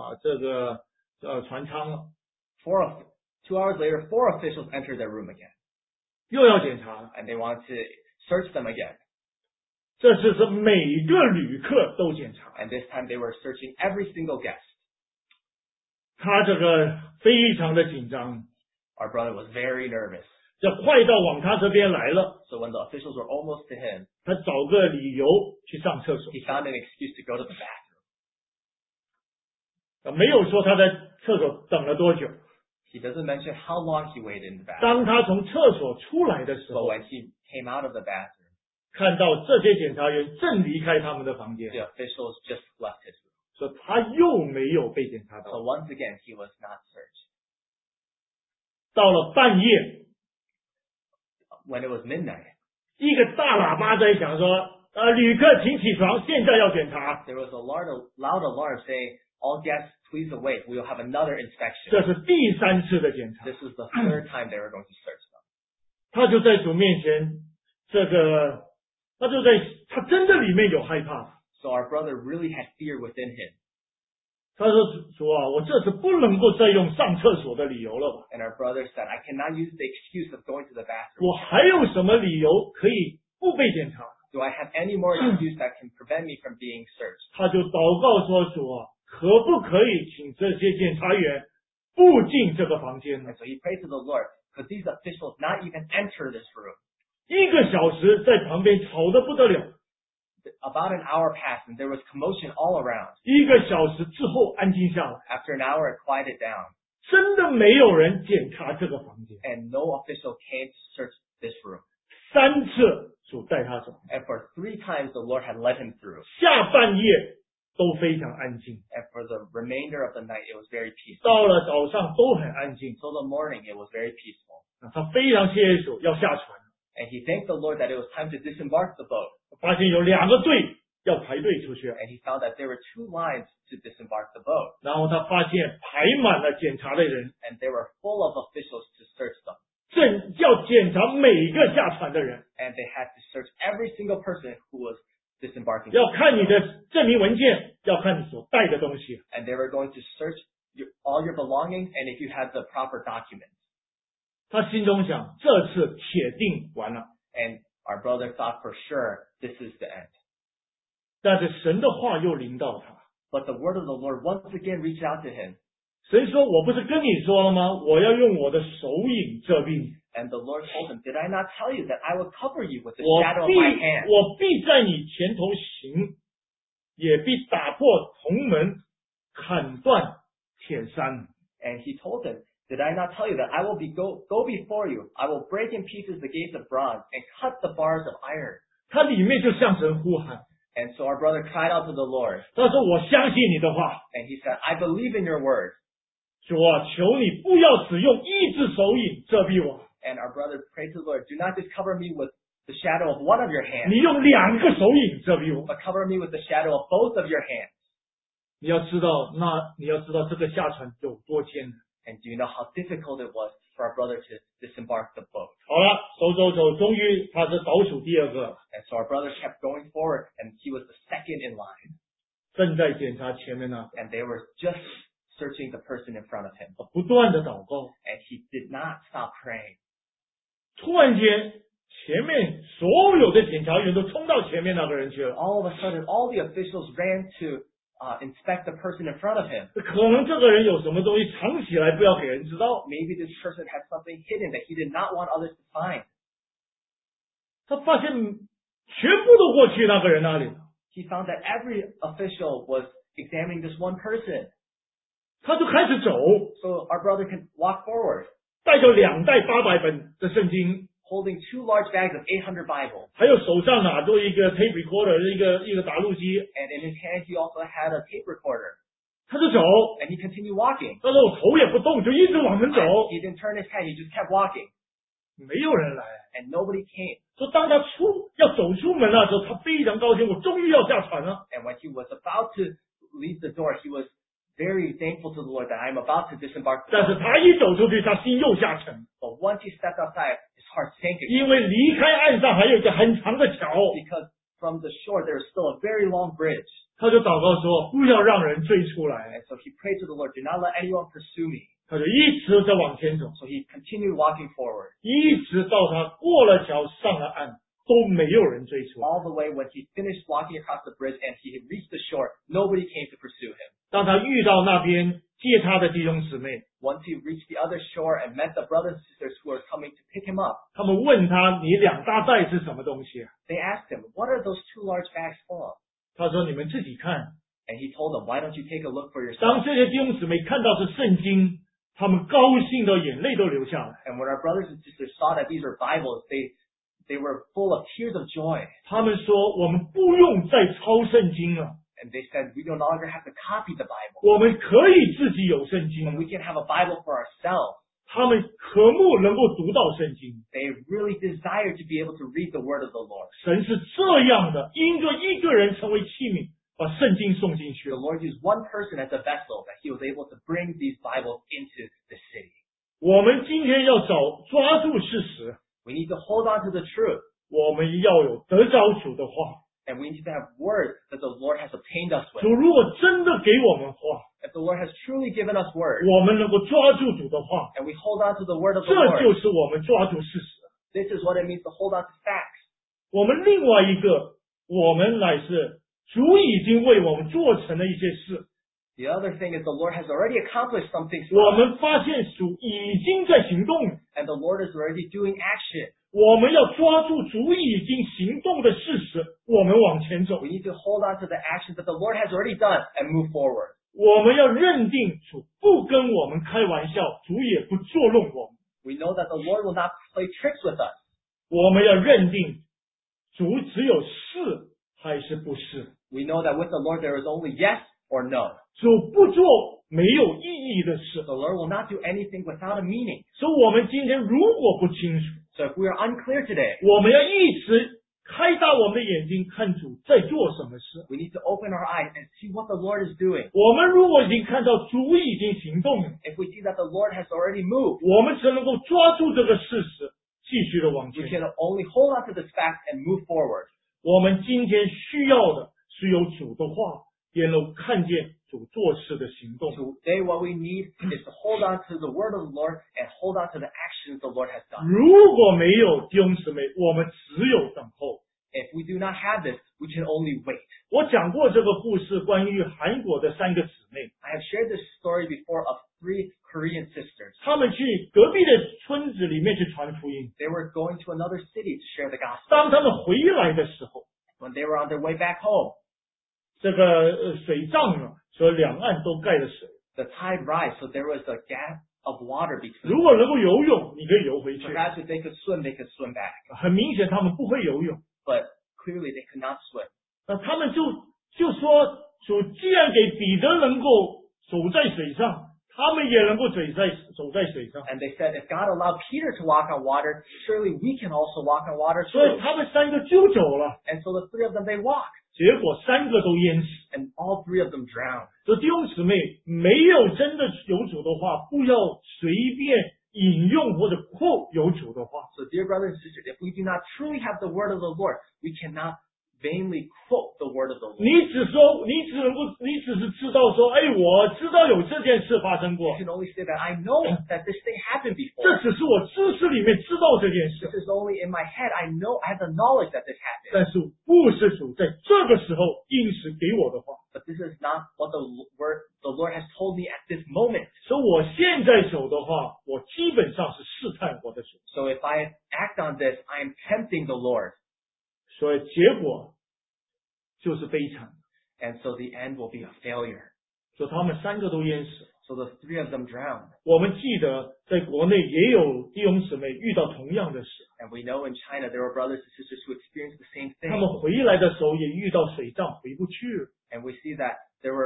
船舱了， 2 hours later, 4 officials entered their room again, 又要检查了。 and they wanted to search them again. 这次是每个旅客都检查， And this time they were searching every single guest. 他这个非常的紧张， Our brother was very nervous. 这快到往他这边来了， So when the officials were almost to him, 他找个理由去上厕所， he found an excuse to go to the bathroom. 没有说他在厕所等了多久。 He doesn't mention how long he waited in the bathroom. 当他从厕所出来的时 But 候， when he came out of the bathroom, 看到这些检察员正离开他们的房间， the officials just left his room. 说他又没有被检查 So 到。 once again, he was not searched. 到了半夜， When it was midnight, 一个大喇叭在响说：“旅客请起床，现在要检查。 there was a loud alarm saying, all guests, please awake. We will have another ” inspection. 这是第3次的检查。 This was the 3rd time they were going to search them. 他就在主面前，他真的里面有害怕。 So our brother really had fear within him. 他说：“主啊，我这次不能够再用上厕所的理由了吧？ And our brother said, I cannot use the excuse of going to the bathroom. 我还有什么理由可以不被检查？” Do I have any more excuse that can prevent me from being searched? 他就祷告说：“主啊，可不可以请这些检察员不进这个房间呢 And so he prayed to the Lord, could these officials not even enter this room? ？”1个小时在旁边吵得不得了。 About an hour passed and there was commotion all around. 1个小时之后安静下来， After an hour, it quieted down 真的没有人检查这个房间。 and no official came to search this room. 3次主带他走， And for 3 times the Lord had led him through. 下半夜都非常安静， And for the remainder of the night, it was very peaceful. 到了早上都很安静。 Until the morning, it was very peaceful. 他非常谢谢主，要下船， And he thanked the Lord that it was time to disembark the boat. 发现有2个队要排队出去， And he found that there were 2 lines to disembark the boat. 然后他发现排满了检查的人， And they were full of officials to search them. 正要检查每个下船的人， And they had to search every single person who was disembarking. 要看你的证明文件， 要看你所带的东西。 And they were going to search all your belongings and if you had the proper documents. 他心中想，这次铁定完了。 And our brother thought for sure this is the end. 但是神的话又临到他， But the word of the Lord once again reached out to him. 神说：“我不是跟你说了吗？我要用我的手影遮蔽你， And the Lord told him, Did I not tell you that I will cover you with the 我 shadow of 必 my hand? 我必在你前头行，也必打破铜门，砍断铁山。” And he told him, Did I not tell you that I will go before you? I will break in pieces the gates of bronze and cut the bars of iron. 他里面就向神呼喊， And so our brother cried out to the Lord. 他说：“我相信你的话， And he said, I believe in your word. 主啊，求你不要只用一只手影遮蔽我， And our brother prayed to the Lord, Do not just cover me with the shadow of one of your hands, 你用2个手影遮蔽我。 but cover me with the shadow of both of your hands. 你要知道这个下船有多艰难。 And do you know how difficult it was for our brother to disembark the boat? 好了，走，终于他是倒数第2个， And so our brother kept going forward, and he was the second in line. 正在检查前面那个， And they were just searching the person in front of him. 不断的祷告。 And he did not stop praying. 突然间，前面所有的检查员都冲到前面那个人去了。 All of a sudden, all the officials ran to inspect the person in front of him. 可能这个人有什么东西藏起来，不要给人知道。 Maybe this person had something hidden that he did not want others to find. 他发现全部都过去那个人那里了， He found that every official was examining this one person. 他就开始走， So our brother could walk forward, 带着2袋800本的圣经， holding 2 large bags of 800 Bibles. 还有手上拿着一个 tape recorder， 一个打录机， And in his hand, he also had a tape recorder. 他就走。 And he continued walking. 他说我头也不动，就一直往前走， He didn't turn his head. He just kept walking. 没有人来。 And nobody came. 说当他要走出门的时候，他非常高兴，我终于要下船了。 And when he was about to leave the door, he was very thankful to the Lord that I'm about to disembark the 但是 boat. 他一走出去，他心又下沉， But once he stepped outside, his heart sank again. 因为离开岸上还有一个很长的桥。 Because from the shore, there was still a very long bridge. 他就祷告说：“不要让人追出来。 And so he prayed to the Lord, Do not let anyone pursue me. ” 他就一直在往前走， So he continued walking forward. 一直到他过了桥上了岸，都没有人追出来。 All the way when he finished walking across the bridge and he had reached the shore, nobody came to pursue him. 当他遇到那边接他的弟兄姊妹， Once he reached the other shore and met the brothers and sisters who were coming to pick him up, 他们问他：“你2大袋是什么东西啊 they asked him, What are those 2 large bags full of?？” 他说：“你们自己看。 And he told them, Why don't you take a look for ” yourself? 当这些弟兄姊妹看到是圣经，他们高兴的眼泪都流下来。 And when our brothers and sisters saw that these were Bibles, they were full of tears of joy. 他们说：“我们不用再抄圣经了， And they said, We no longer have to copy the Bible. 我们可以自己有圣经 And 了。 we can have a Bible for ourselves. ” 他们渴慕能够读到圣经。 They really desire to be able to read the word of the Lord. 神是这样的，因着一个人成为器皿，把圣经送进去 The。Lord used one person as a vessel that he was able to bring these Bibles into the city. 我们今天要抓住事实， We need to hold on to the truth. 我们要有得着主的话。 And we need to have words that the Lord has obtained us with. 主如果真的给我们话， If the Lord has truly given us words, 我们能够抓住主的话， and we hold on to the word of the 这 Lord, 就是我们抓住事实。 this is what it means to hold on to facts. 我们另外一个，我们乃是主已经为我们做成了一些事， The other thing is the Lord has already accomplished some things 我 for us, 们发现主已经在行动了。 and the Lord is already doing action. 我们要抓住主已经行动的事实，我们往前走。 We need to hold on to the actions that the Lord has already done and move forward. 我们要认定主不跟我们开玩笑，主也不捉弄我们。 We know that the Lord will not play tricks with us. 我们要认定主只有是还是不是， We know that with the Lord there is only yes or no. 主不做没有意义的事。 The Lord will not do anything without a meaning. 所以，我们今天如果不清楚， So if we are unclear today, 我们要一直开大我们的眼睛，看主在做什么事。 we need to open our eyes and see what the Lord is doing. 我们如果已经看到主已经行动了， If we see that the Lord has already moved, 我们才能够抓住这个事实，继续的往 we 前。 can only hold on to this fact and move forward. 我们今天需要的是有主的话， 也能看见主做事的行动。 Today, what we need is to hold on to the word of the Lord and hold on to the actions the Lord has done. 如果没有弟兄姊妹，我们只有等候。 If we do not have this, we can only wait. 我讲过这个故事，关于韩国的3个姊妹， I have shared this story before of 3 Korean sisters. 她们去隔壁的村子里面去传福音。 They were going to another city to share the gospel. 当他们回来的时候， When they were on their way back home, 这个水涨了，所以两岸都盖了水。 the tide rise, so there was a gap of water between 如果能够游泳，你可以游回去。 Perhaps if they could swim, they could swim back. 很明显，他们不会游泳。 But clearly they could not swim. 那他们就说，主既然给彼得能够走在水上，他们也能够走在水上。 And they said, if God allowed Peter to walk on water, surely we can also walk on water 所以 too. 他们3个就走了， And so the 3 of them, they walked. 结果3个都淹死。 And all 3 of them drowned. 所以弟兄姊妹，没有真的有主的话，不要随便引用或者quote有主的话。 So dear brothers and sisters, if we do not truly have the word of the Lord, we cannot vainly quote the word of the Lord. 你只是知道说，哎，我知道有这件事发生过 You，can only say that I know that this thing happened 这 before. 只是我知识里面知道这件事 This，is only in my head. I know, I have the knowledge that this happened. 但是不是主在这个时候应时给我的话。 But this is not what the Lord has told me at this moment. 所以我现在走的话，我基本上是试探我的主， So if I act on this, I am tempting the Lord. 所以结果就是悲惨。 And so the end will be a failure. 所以他们3个都淹死了。 So the 3 of them drowned. 我们记得在国内也有弟兄姊妹遇到同样的事， And we know in China there were brothers and sisters who experienced the same 他 thing. 们回来的时候也遇到水涨回不去了。 And we see that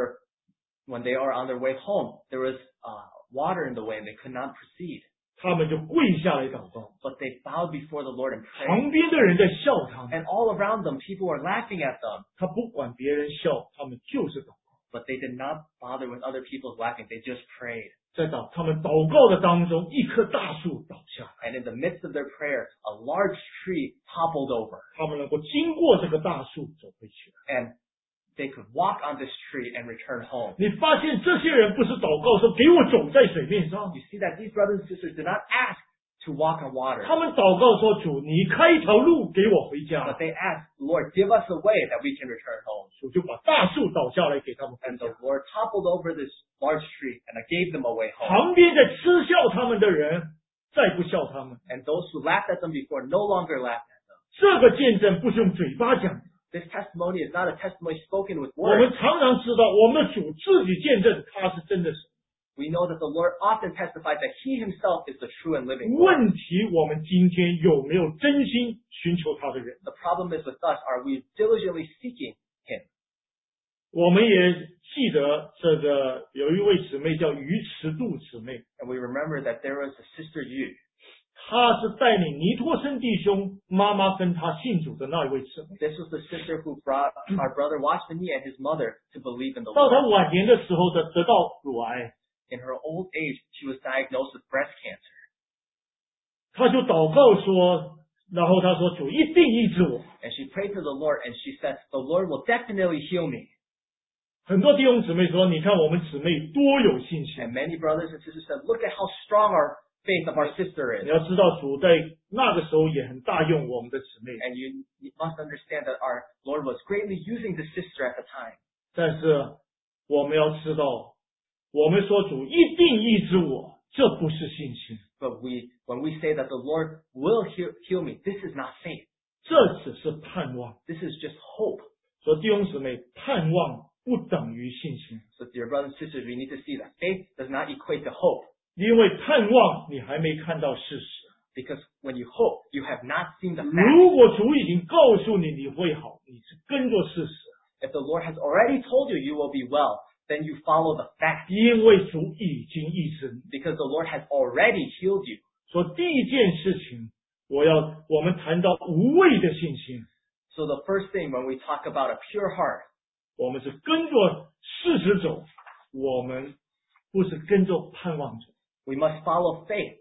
when they are on their way home, there was water in the way and they could not proceed. 他们就跪下来祷告， But they bowed before the Lord and prayed. 旁边的人在笑他们， And all around them, people were laughing at them. 他不管别人笑，他们就是祷告。 But they did not bother with other people's laughing. They just prayed. 在他们祷告的当中，一棵大树倒下来， And in the midst of their prayer, a large tree toppled over. 他们能够经过这个大树走回去。 And they could walk on this tree and return home. 你发现这些人不是祷告说给我走在水面上， You see that these brothers and sisters did not ask to walk on water. 他们祷告说主，你开一条路给我回家 But，they asked, Lord, give us a way that we can return home. 主就把大树倒下来给他们回 And 家 the。Lord toppled over this large tree and gave them a way home. 旁边在嗤笑他们的人再不笑他们。 And those who laughed at them before no longer laughed at them. 这个见证不是用嘴巴讲的， This testimony is not a testimony spoken with 我们 words. 常常知道我们的主自己见证他是真的神。 We know that the Lord often testifies that He Himself is the true and living Lord. 问题我们今天有没有真心寻求他的人？ The problem is with us. Are we diligently seeking Him? 我们也记得这个有一位姊妹叫于慈度姊妹， And we remember that there was a sister Yu. 她是带领尼托生弟兄妈妈跟她信主的那一位姊妹。 This was the sister who brought our brother Watchman Nee and his mother to believe in the 到她 Lord. 晚年的时候，得到乳癌， In her old age, she was diagnosed with breast cancer. 她就祷告说，然后她说主一定医治我。 And she prayed to the Lord and she said, the Lord will definitely heal me. 很多弟兄姊妹说，你看我们姊妹多有信心。 And many brothers and sisters said, look at how strong our faith of our sister 你 is. 要知道，主在那个时候也很大用我们的姊妹， And you must understand that our Lord was greatly using the sister at the time. 但是我们要知道，我们说主一定医治我，这不是信心， But when we say that the Lord will heal me, this is not faith. 这只是盼望。 This is just hope. 所以弟兄姊妹，盼望不等于信心， So dear brothers and sisters, we need to see that faith does not equate to hope. 因为盼望你还没看到事实。 Because when you hope, you have not seen the 如 fact. 果主已经告诉你你会好，你是跟着事实， If the Lord has already told you you will be well, then you follow the fact. 因为主已经医治你。 Because the Lord has already healed you. 所以第一件事情，我们谈到无畏的信心， So the first thing when we talk about a pure heart, 我们是跟着事实走，我们不是跟着盼望走。 we must follow fact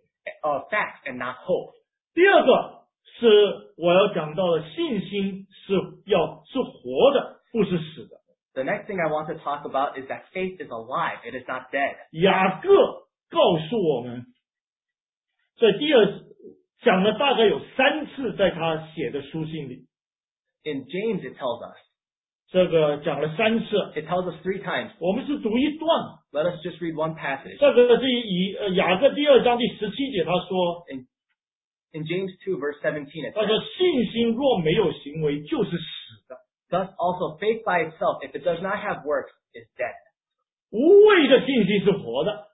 and not hope. 第二个是我要讲到的信心是活的，不是死的。 The next thing I want to talk about is that faith is alive. It is not dead. 雅各告诉我们，在第二讲了大概有3次，在他写的书信里， In James, it tells us. 这个讲了3次。 It tells us 3 times. 我们是读一段， Let us just read one passage. 这个是雅各第2章第17节，他说， In James 2, verse 17, it 他 says, 说信心若没有行为，就是死的。 Thus also faith by itself, if it does not have works, is dead. 无谓的信心是活的，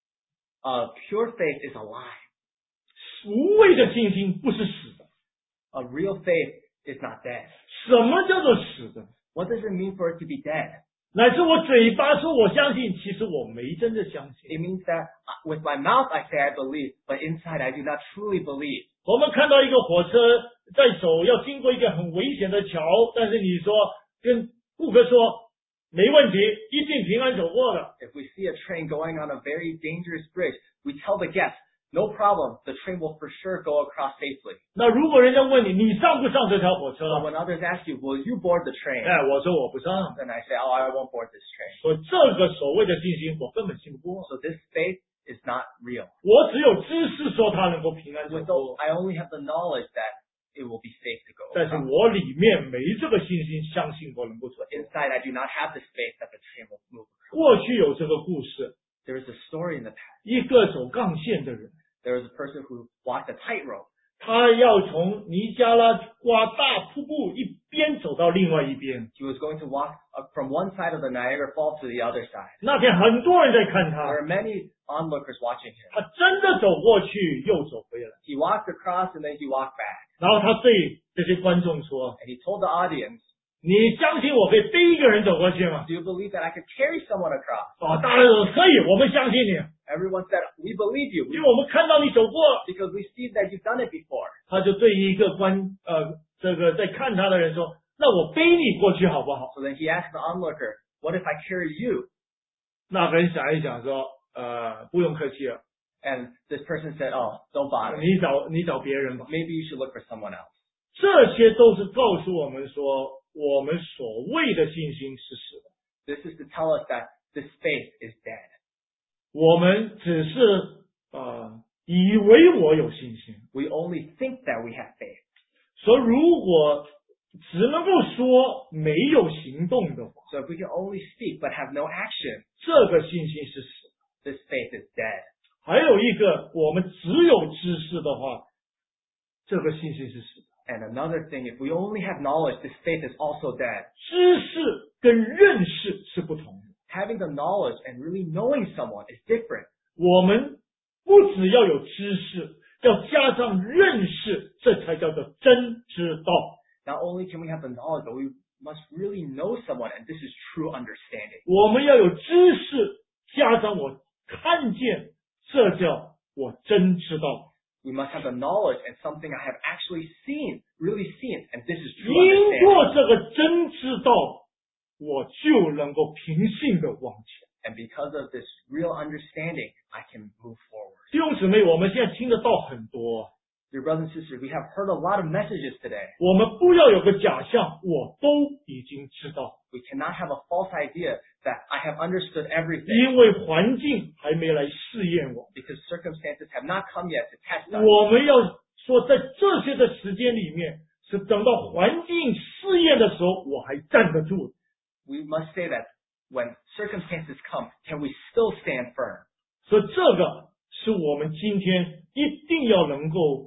Pure faith is alive. 无谓的信心不是死的。 A real faith is not dead. 什么叫做死的？ What does it mean for it to be dead? 乃是我嘴巴说我相信，其实我没真的相信。 It means that with my mouth I say I believe, but inside I do not truly believe. 我们看到一个火车在走，要经过一个很危险的桥，但是你说跟顾客说没问题，一定平安走过的。 If we see a train going on a very dangerous bridge, we tell the guests, no problem, the train will for sure go across safely. 那如果人家问你，你上不上这条火车？ But when others ask you, will you board the train? 哎，我说我不上。 Then I say, oh, I won't board this train. 所以这个所谓的信心，我根本信不过。 So this faith is not real. 我只有知识说他能够平安走 With 过， those, I only have the knowledge that it will be safe to go 但是 across. 我里面没这个信心，相信我能够走 But 过。 inside I do not have this faith that the train will move. 过去有这个故事， There is a story in the past. 一个走杠线的人， There was a person who walked a tightrope. 他要从尼加拉瓜大瀑布一边走到另外一边。 He was going to walk from one side of the Niagara Falls to the other side. 那天很多人在看 There 他， were many onlookers watching him. 他真的走过去又走回来， He walked across and then he walked back. 然后他对这些观众说 And he told the audience, 你相信我可以背一个人走过去吗？ do you believe that I could carry someone across? 大家说可以，我们相信你， Everyone said, we believe you 因为我们看到你走过。 because we see that you've done it before. 他就对一个这个在看他的人说：“那我背你过去好不好 So then he asked the onlooker, what if I carry you?？” 那个人想一想说：“不用客气了， And this person said, oh, don't bother. 你找别人吧。 Maybe you should look for someone else. ” 这些都是告诉我们说，我们所谓的信心是死的， This is to tell us that this faith is dead. 我们只是以为我有信心。 We only think that we have faith. 所以如果只能够说没有行动的话， So if we can only speak but have no action, 这个信心是死的。 this faith is dead. 还有一个，我们只有知识的话，这个信心是死的。 And another thing, if we only have knowledge, this faith is also dead. 知识跟认识是不同的。 Having the knowledge and really knowing someone is different. 我们不只要有知识，要加上认识，这才叫做真知道。 Not only can we have the knowledge, but we must really know someone, and this is true understanding. 我们要有知识，加上我看见，这叫我真知道。 We must have the knowledge and something I have actually seen, really seen, and this is true 因 understanding. 过这个真知道，我就能够平信的往前。 And because of this real understanding, I can move forward. 弟兄姊妹，我们现在听得到很多， Dear brothers and sisters, we have heard a lot of messages today. 我们不要有个假象，我都已经知道。 We cannot have a false idea that I have understood everything 因为环境还没来试验我， because circumstances have not come yet to test us. 我们要说，在这些的时间里面，是等到环境试验的时候，我还站得住。 We must say that when circumstances come, can we still stand firm? 所以这个是我们今天一定要能够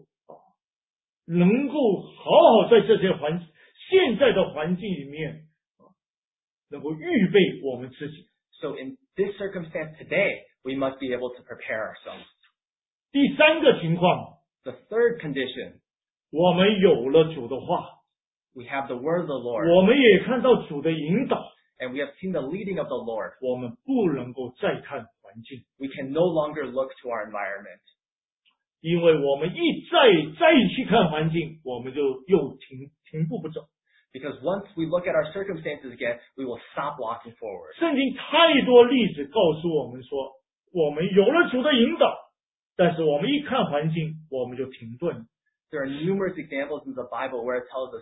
好好在这些现在的环境里面，能够预备我们自己。 So in this circumstance today, we must be able to prepare ourselves. 第三个情况， The third condition, 我们有了主的话， we have the word of the Lord, 我们也看到主的引导， and we have seen the leading of the Lord. 我们不能够再看环境。 We can no longer look to our environment. 因为我们再去看环境，我们就又停步不走。 Because once we look at our circumstances again, we will stop walking forward. 圣经太多例子告诉我们说，我们有了主的引导，但是我们一看环境，我们就停顿。 There are numerous examples in the Bible where it tells us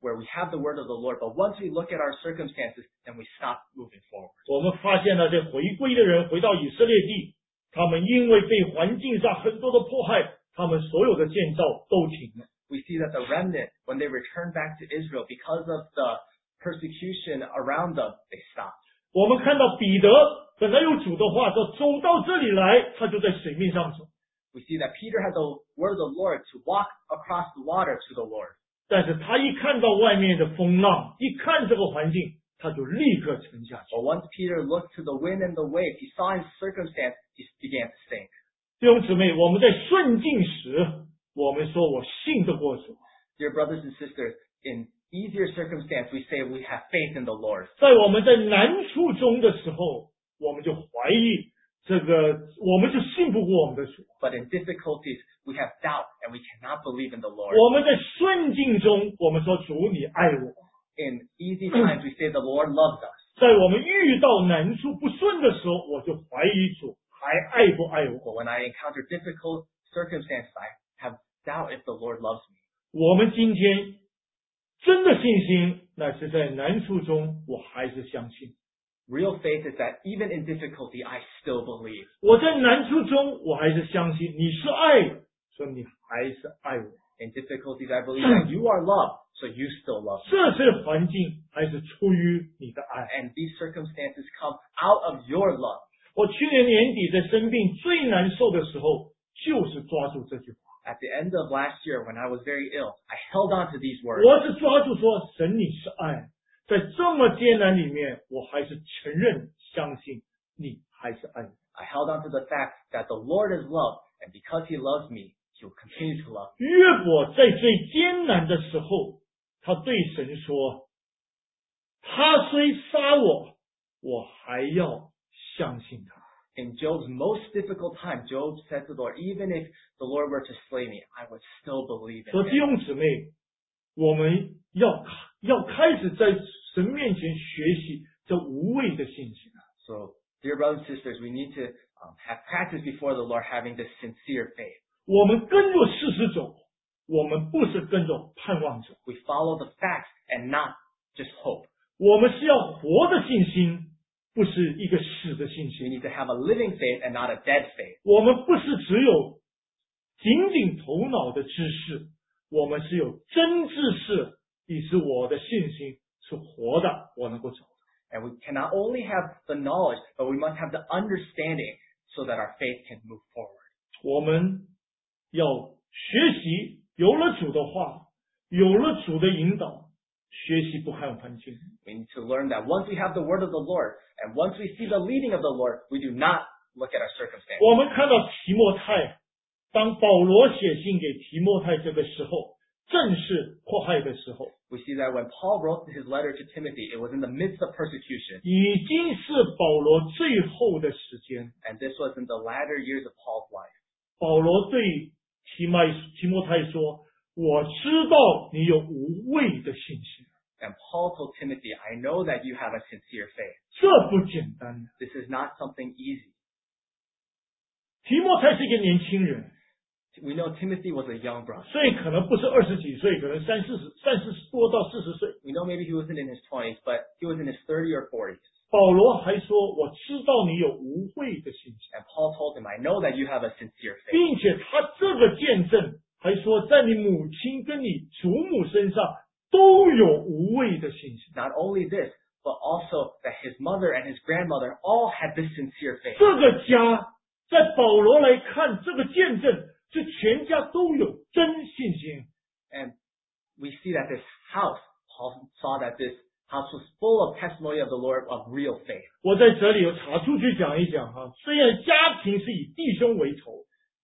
where we have the word of the Lord, but once we look at our circumstances, then we stop moving forward. 我们发现了这回归的人回到以色列地，他们因为被环境上很多的迫害，他们所有的建造都停了。 We see that the remnant, when they return back to Israel, because of the persecution around them, they stopped. 我们看到彼得本来有主的话说走到这里来，他就在水面上走。 We see that Peter had the word of the Lord to walk across the water to the Lord. 但是他一看到外面的风浪，一看这个环境，他就立刻沉下去。 But once Peter looked to the wind and the wave, he saw his circumstance, he began to sink. 弟兄姊妹，我们在顺境时，我们说我信得过主； Dear brothers and sisters, in easier circumstance, we say we have faith in the Lord. 在我们在难处中的时候，我们就怀疑我们就信不过我们的主。 But in difficulties, we have doubt and we cannot believe in the Lord. 我们在顺境中，我们说主你爱我； In easy times, we say the Lord loves us. 在我们遇到难处不顺的时候，我就怀疑主还爱不爱我。 But when I encounter difficult circumstances, I have doubt if the Lord loves me. 我们今天真的信心，乃是在难处中，我还是相信。 Real faith is that even in difficulty, I still believe. 我在难处中，我还是相信你是爱，所以你还是爱我。 In difficulties, I believe that you are loved, so you still love me. 这些环境还是出于你的爱。 And these circumstances come out of your love. 我去年年底在生病最难受的时候，就是抓住这句话。 At the end of last year, when I was very ill, I held on to these words. 我是抓住说神你是爱，在这么艰难里面，我还是承认相信你还是爱我。 I held on to the fact that the Lord is love, and because He loves me, He will continue to love me. 约伯在最艰难的时候，他对神说：“他虽杀我，我还要相信他。” In Job's most difficult time, Job said to the Lord, even if the Lord were to slay me, I would still believe 所以 in 弟 Him. 兄姊妹，我们要开始在神面前学习这无畏的信心。 So, dear brothers and sisters, we need to have practice before the Lord having this sincere faith. 我们跟着事实走，我们不是跟着盼望走。 We follow the facts and not just hope. 我们是要活的信心，不是一个死的信 We 心。 need to have a living faith and not a dead faith. 我们不是只有仅仅头脑的知识，我们是有真知识，以致我的信心是活的，我能够走。 And we cannot only have the knowledge, but we must have the understanding so that our faith can move forward. 我们要学习，有了主的话，有了主的引导，学习不看环境。 We need to learn that once we have the word of the Lord, and once we see the leading of the Lord, we do not look at our circumstances. 我们看到提摩太，当保罗写信给提摩太这个时候，正是迫害的时候， We see that when Paul wrote his letter to Timothy, it was in the midst of persecution, 已经是保罗最后的时间。 and this was in the latter years of Paul's life. 保罗对提摩太说：“我知道你有无畏的信心， And Paul told Timothy, I know that you have a sincere faith. 这不简单。 This is not something easy. 提摩太是一个年轻人， We know Timothy was a young brother. 所以可能不是20几岁，可能30多到40岁。 We know maybe he wasn't in his 20s, but he was in his 30 or 40s. 保罗还说：“我知道你有无畏的信心， And Paul told him, I know that you have a sincere faith. 并且他这个见证还说，在你母亲跟你祖母身上都有无畏的信心。 Not only this, but also that his mother and his grandmother all had this sincere faith. 这个家在保罗来看，这个见证是全家都有真信心。 And we see that this house, Paul saw that this house was full of testimony of the Lord of real faith. 我在这里有查出去讲一讲哈，虽然家庭是以弟兄为头，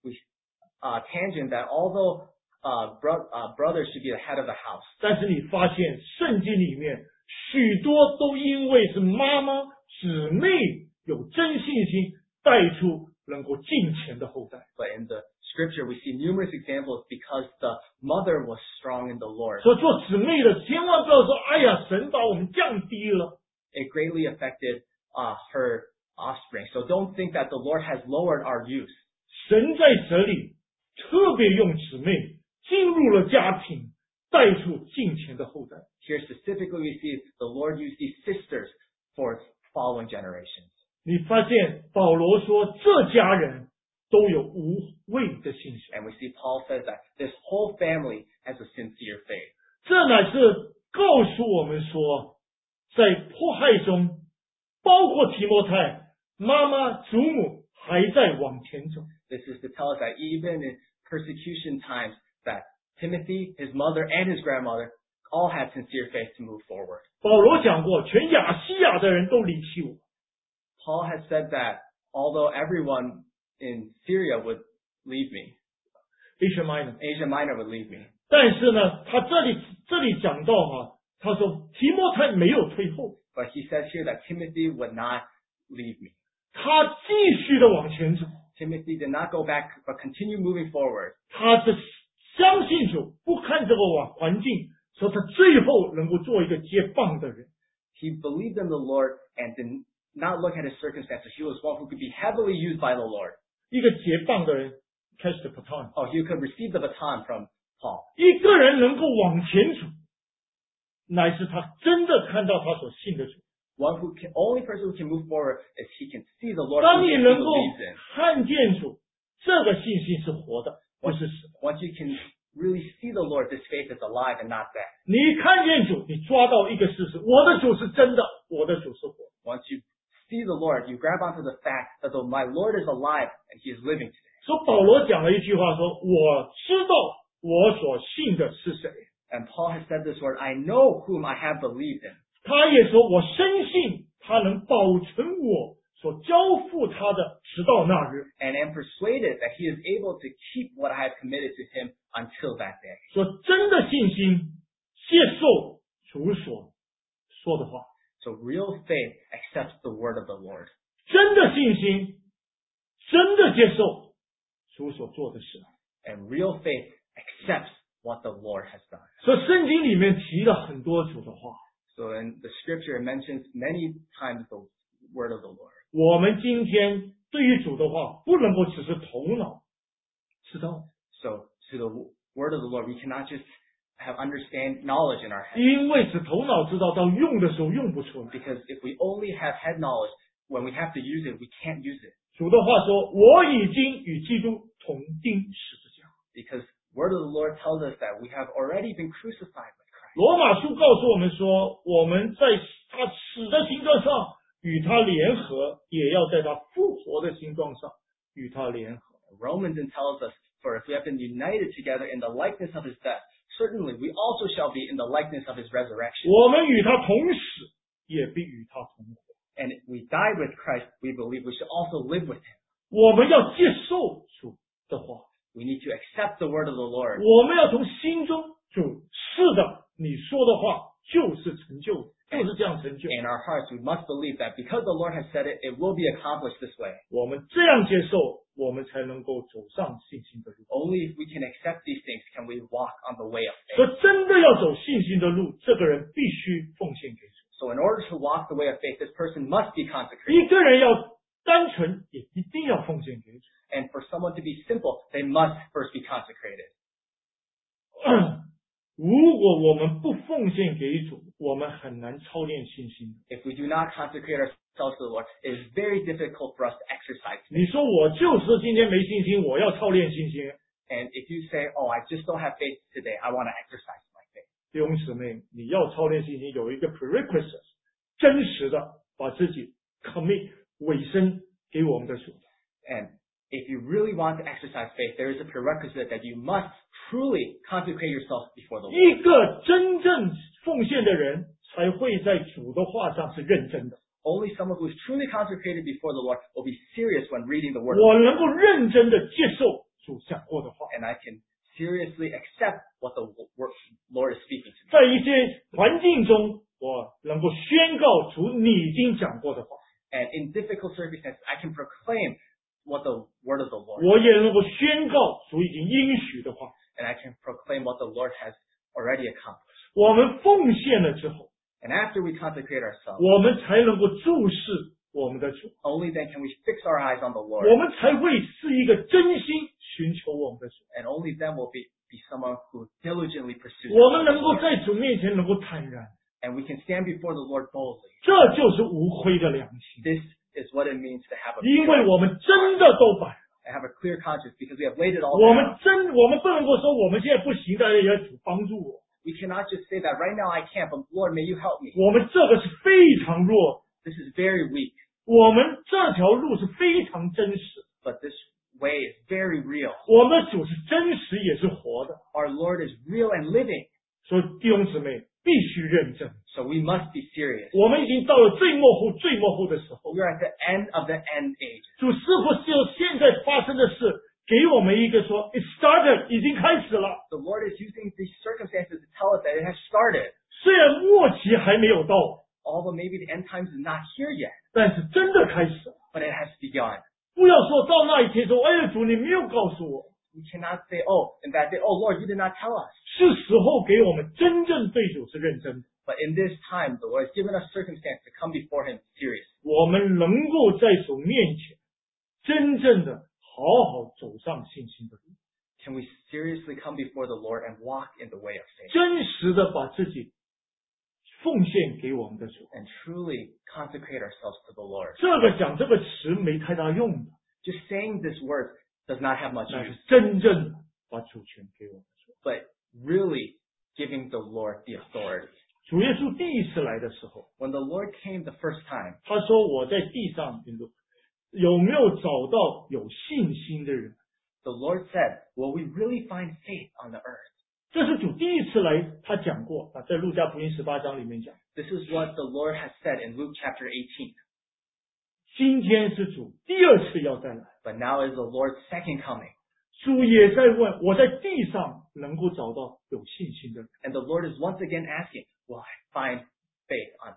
Tangent that although brothers should be the head of the house, 但是你发现圣经里面许多都因为是妈妈姊妹有真信心，带出能够敬虔的后代。 but in the scripture we see numerous examples because the mother was strong in the Lord. 所以做姊妹的千万不要说：“哎呀，神把我们降低了。” It greatly affected her offspring. So don't think that the Lord has lowered our use. 神在这里特别用姊妹进入了家庭， 带出敬虔的后代。 Here specifically we see the Lord use these sisters for following generations. 你发现保罗说这家人都有无畏的信心， And we see Paul says that this whole family has a sincere faith. 这乃是告诉我们说，在迫害中，包括提摩太妈妈、祖母还在往前走。 This is to tell us that even in persecution times, that Timothy, his mother, and his grandmother all had sincere faith to move forward. 保罗讲过，全亚细亚的人都离弃我， Paul has said that although everyone in Syria would leave me, Asia Minor。 Asia Minor would leave me. 但是呢，他这里讲到他说提摩太没有退后， But he says here that Timothy would not leave me. 他继续的往前走， Timothy did not go back, but continue moving forward. 他是相信主，不看这个环境，说他最后能够做一个接棒的人。 He believed in the Lord and did not look at his circumstances. He was one who could be heavily used by the Lord. 一个接棒的人 catch the baton， Oh, he could receive the baton from Paul. 一个人能够往前走，乃是他真的看到他所信的主。 Only person who can move forward is he can see the Lord 当 who 你 he 能够 believes in. 看见主，这个信心是活的，不是死的。 Once you can really see the Lord, this faith is alive and not dead. 你看见主，你抓到一个事实，我的主是真的，我的主是活的。 Once you see the Lord, you grab onto the fact that though my Lord is alive and he is living today. 所以保罗讲了一句话说：“我知道我所信的是谁。 And Paul has said this word, I know whom I have believed in. ” 他也说：“我深信他能保存我所交付他的，直到那日。 And am persuaded that he is able to keep what I have committed to him until that day. ” 说真的信心接受主所说的话， So real faith accepts the word of the Lord. 真的信心真的接受主所做的事。 And real faith accepts what the Lord has done. 所以圣经里面提了很多主的话。 So in the scripture it mentions many times the word of the Lord. 我们今天对于主的话，不能够只是头脑知道， So to the word of the Lord, we cannot just have understand knowledge in our head. 因为只头脑知道，到用的时候用不出来。 Because if we only have head knowledge, when we have to use it, we can't use it. 主的话说：“我已经与基督同钉十字架。 Because word of the Lord tells us that we have already been crucified with Christ. 罗马书告诉我们说，我们在他死的形状上与他联合，也要在他复活的形状上与他联合。 Romans tells us, for if we have been united together in the likeness of his death, certainly we also shall be in the likeness of his resurrection. 我们与他同死，也必与他同活。 And if we died with Christ, we believe we should also live with him. 我们要接受主的话， We need to accept the word of the Lord. 我们要从心中主是的，你说的话就是成就的，就是这样成就。 In our hearts, we must believe that because the Lord has said it, it will be accomplished this way. 我们这样接受，我们才能够走上信心的路。 Only if we can accept these things can we walk on the way of 所 faith. 以，真的要走信心的路，这个人必须奉献给主。 So in order to walk the way of faith, this person must be 一 consecrated. 个人要单纯，也一定要奉献给主。 And for someone to be simple, they must first be consecrated. 如果我们不奉献给主，我们很难操练信心。 If we do not consecrate ourselves to the Lord, it is very difficult for us to exercise. 你说我就是今天没信心，我要操练信心。 And if you say, oh, I just don't have faith today, I want to exercise my faith. 弟兄姊妹，你要操练信心，有一个 prerequisite， 真实的把自己 commit 委身给我们的主。 And if you really want to exercise faith, there is a prerequisite that you must truly consecrate yourself before the Lord. 一个真正奉献的人，才会在主的话上是认真的。 Only someone who is truly consecrated before the Lord will be serious when reading the Word. 我能够认真的接受主讲过的话， And I can seriously accept what the Lord is speaking to me. 在一些环境中，我能够宣告主你已经讲过的话， And in difficult circumstances, I can proclaim what the Word of the Lord is. 我也能够宣告主已经应许的话。 And I can proclaim what the Lord has already accomplished. 我们奉献了之后， And after we consecrate ourselves, 我们才能够注视我们的主， only then can we fix our eyes on the 我 Lord. 们才会是一个真心寻求我们的主。 And only then will be someone who diligently pursues 我们能够在主面前能够坦然， and we can stand before the Lord boldly. 这就是无亏的良心， This is what it means to have a 因为我们真的都摆。 clear conscience because we have laid it all 我们 down. 我们不能够说我们现在不行，但是也主帮助我。 We cannot just say that right now I can't, but Lord, may you help me. 我们这个是非常弱， This is very weak, 我们这条路是非常真实， but this way is very real. 我们的主是真实也是活的。 Our Lord is real and living, 所以弟兄姊妹必须认真。 so we must be serious. 我们已经到了最末后、最末后的时候， We are at the end of the end age. 主是否是有现在发生的事给我们一个说 "It started"， 已经开始了。 The Lord is using these circumstances to tell us that it has started. 虽然末期还没有到， Although maybe the end times is not here yet, 但是真的开始了。 but it has begun. 不要说到那一天说，哎呀，主你没有告诉我， We cannot say, oh, in that day, oh Lord, you did not tell us. 是时候给我们真正对主是认真的， But in this time, the Lord has given us circumstance to come before Him seriously. 我们能够在主面前真正的好好走上信心的路， Can we seriously come before the Lord and walk in the way of faith 真实的把自己奉献给我们的主。 and truly consecrate ourselves to the Lord? 这个讲这个词没太大用的， Just saying this word does not have much 那是 use, 真正的把主权给我们的主。 but really giving the Lord the authority. 主耶稣第一次来的时候， When the Lord came the first time, 他说我在地上有没有找到有信心的人？ the Lord said, will we really find faith on the earth? 这是主第一次来，他讲过啊，在路加福音18章里面讲。 This is what the Lord has said in Luke chapter 18. 今天是主第二次要再来， But now is the Lord's second coming. 主也在问我在地上能够找到有信心的人。 And the Lord is once again asking, will I find faith on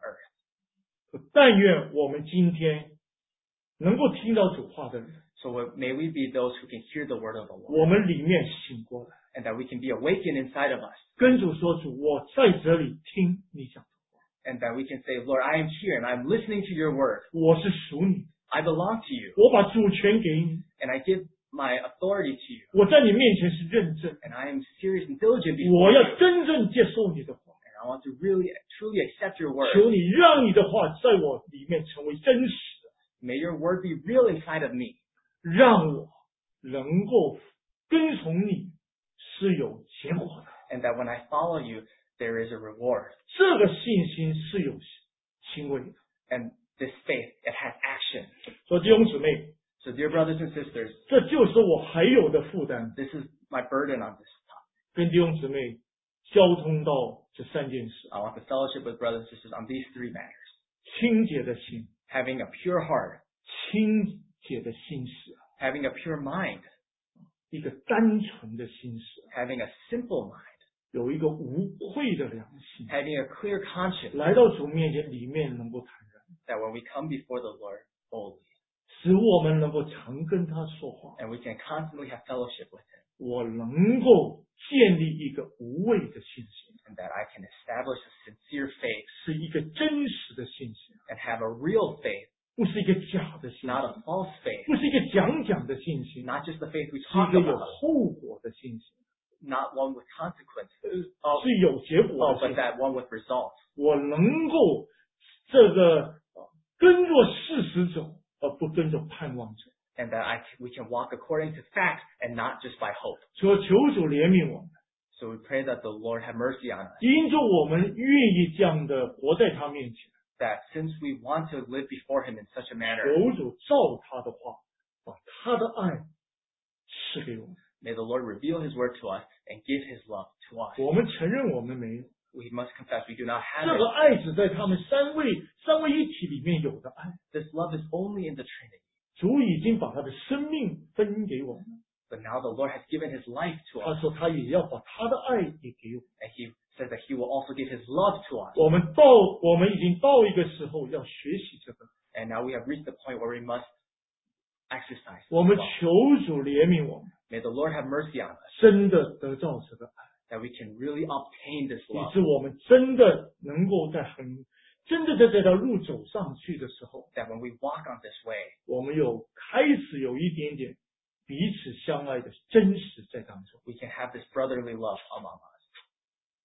earth? 但愿我们今天能够听到主话的人， So may we be those who can hear the word of the Lord, 我们里面醒过来， and that we can be awakened inside of us, 跟主说主，我在这里听你讲， and that we can say, Lord, I am here and I'm listening to your word. 我是属你， I belong to you, 我把主权给你， and I give my authority to you, 我在你面前是认真， and I am serious and diligent 我 before 要 you, 真正接受你的话， and I want to really, truly accept your word. 求你让你的话在我里面成为真实的， May your word be real inside of me, 让我能够跟从你是有结果的。 and that when I follow you, there is a reward. 这个信心是有行为的。 And this faith, it has action. 说弟兄姊妹， So dear brothers and sisters, 这就是我还有的负担， this is my burden on this topic. 跟弟兄姊妹交通到这三件事： I want to fellowship with brothers and sisters on these three matters. 清洁的心、 Having a pure heart, 清洁的心思、 having a pure mind, 一个单纯的心思， having a simple mind, 有一个无愧的良心， having a clear conscience, 来到主面前，里面能够坦然， that when we come before the Lord boldly, 使我们能够常跟他说话， and we can constantly have fellowship with Him, 我能够建立一个无畏的信心， and that I can establish a sincere faith 是一个真实的信心， and have a real faith, 不是一个假的信心， not a false faith, 不是一个讲的信心， not just the faith we 是 talk 一个有 about, 后果的信心， not one with consequences, 是有结果 oh, 的 but 信心。 that one with results. 我能够这个跟着事实走，而不跟着盼望走。 And that we can walk according to fact and not just by hope. 说求主怜悯我们， So we pray that the Lord have mercy on us, 因着我们愿意这样的活在他面前， that since we want to live before Him in such a manner, 求主照他的话，把他的爱赐给我们。 may the Lord reveal His word to us and give His love to us. 我们承认我们没有， We must confess we do not have 这个 it. 爱只在他们三位一体里面有的爱。 This love is only in the Trinity. 主已经把他的生命分给我们， But now the Lord has given His life to 他 us, 说他也要把他的爱也给我们。 and He says that He will also give His love to us. 我们已经到一个时候要学习这个， And now we have reached the point where we must exercise this 我们 love. 求主怜悯我们， May the Lord have mercy on us, 真的得到这个爱， that we can really obtain this 以 love, 致我们真的能够真的在这条路走上去的时候， that when we walk on this way, 我们开始有一点点彼此相爱的真实在当中。 we can have this brotherly love among us.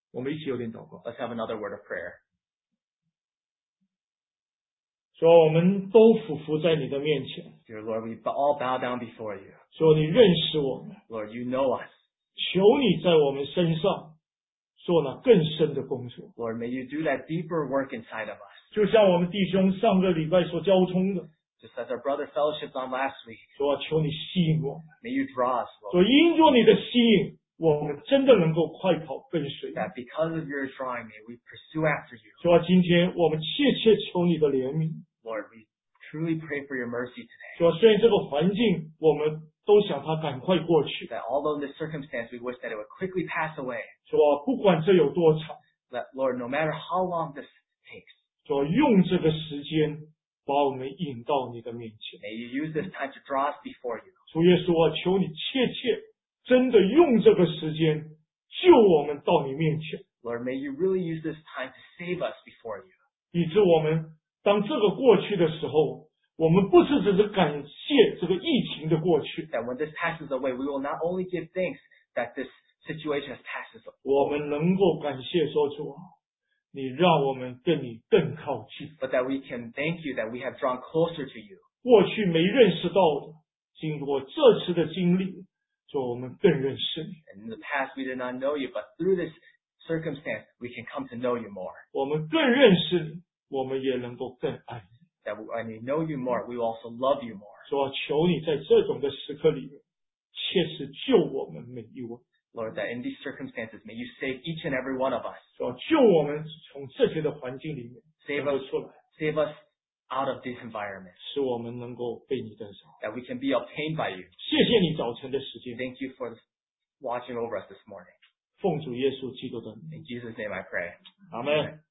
我们一起有点祷告。 Let's have another word of prayer. 主啊，我们都俯伏在你的面前， Dear Lord, we all bow down before you. 主啊，你认识我们， Lord, you know us. 求你在我们身上做那更深的工作， Lord, may you do that deeper work inside of us. 就像我们弟兄上个礼拜所交通的， Just as our brother fellowshipped on last week. 主啊，求你吸引我们， May you draw us, 主 Lord. 因着你的吸引，我们真的能够快跑跟随你。 That because of your drawing, may we pursue after you. 主啊，今天我们切切求你的怜悯。 Lord, we truly pray for your mercy today. 主啊，虽然这个环境我们都想它赶快过去， That although in this circumstance we wish that it would quickly pass away. 主啊，不管这有多长， That, Lord, no matter how long this takes, 主啊，用这个时间把我们引到你的面前。 may you use this time to draw us before you. 主耶稣啊，求你切切真的用这个时间救我们到你面前， Lord, may you really use this time to save us before you. 以致我们当这个过去的时候，我们不是只是感谢这个疫情的过去， That when this passes away, we will not only give thanks that this situation has passed us, 我们能够感谢说主啊，你让我们跟你更靠近。 but that we can thank you that we have drawn closer to you. 过去没认识到的，经过这次的经历，主我们更认识你， And in the past we did not know you, but through this circumstance, we can come to know you more. 我们更认识你，我们也能够更爱你。 That when we know you more, we will also love you more. 主啊，求你在这种的时刻里面，切实救我们每一位。 Lord, that in these circumstances, may you save each and every one of us. 主啊，救我们从这些的环境里面 Save 能 us, 够出来， save us out of this environment. 使我们能够被你得着。 That we can be obtained by you. 谢谢你早晨的时间， Thank you for watching over us this morning. 奉主耶稣基督的名， In Jesus' name I pray. 阿门。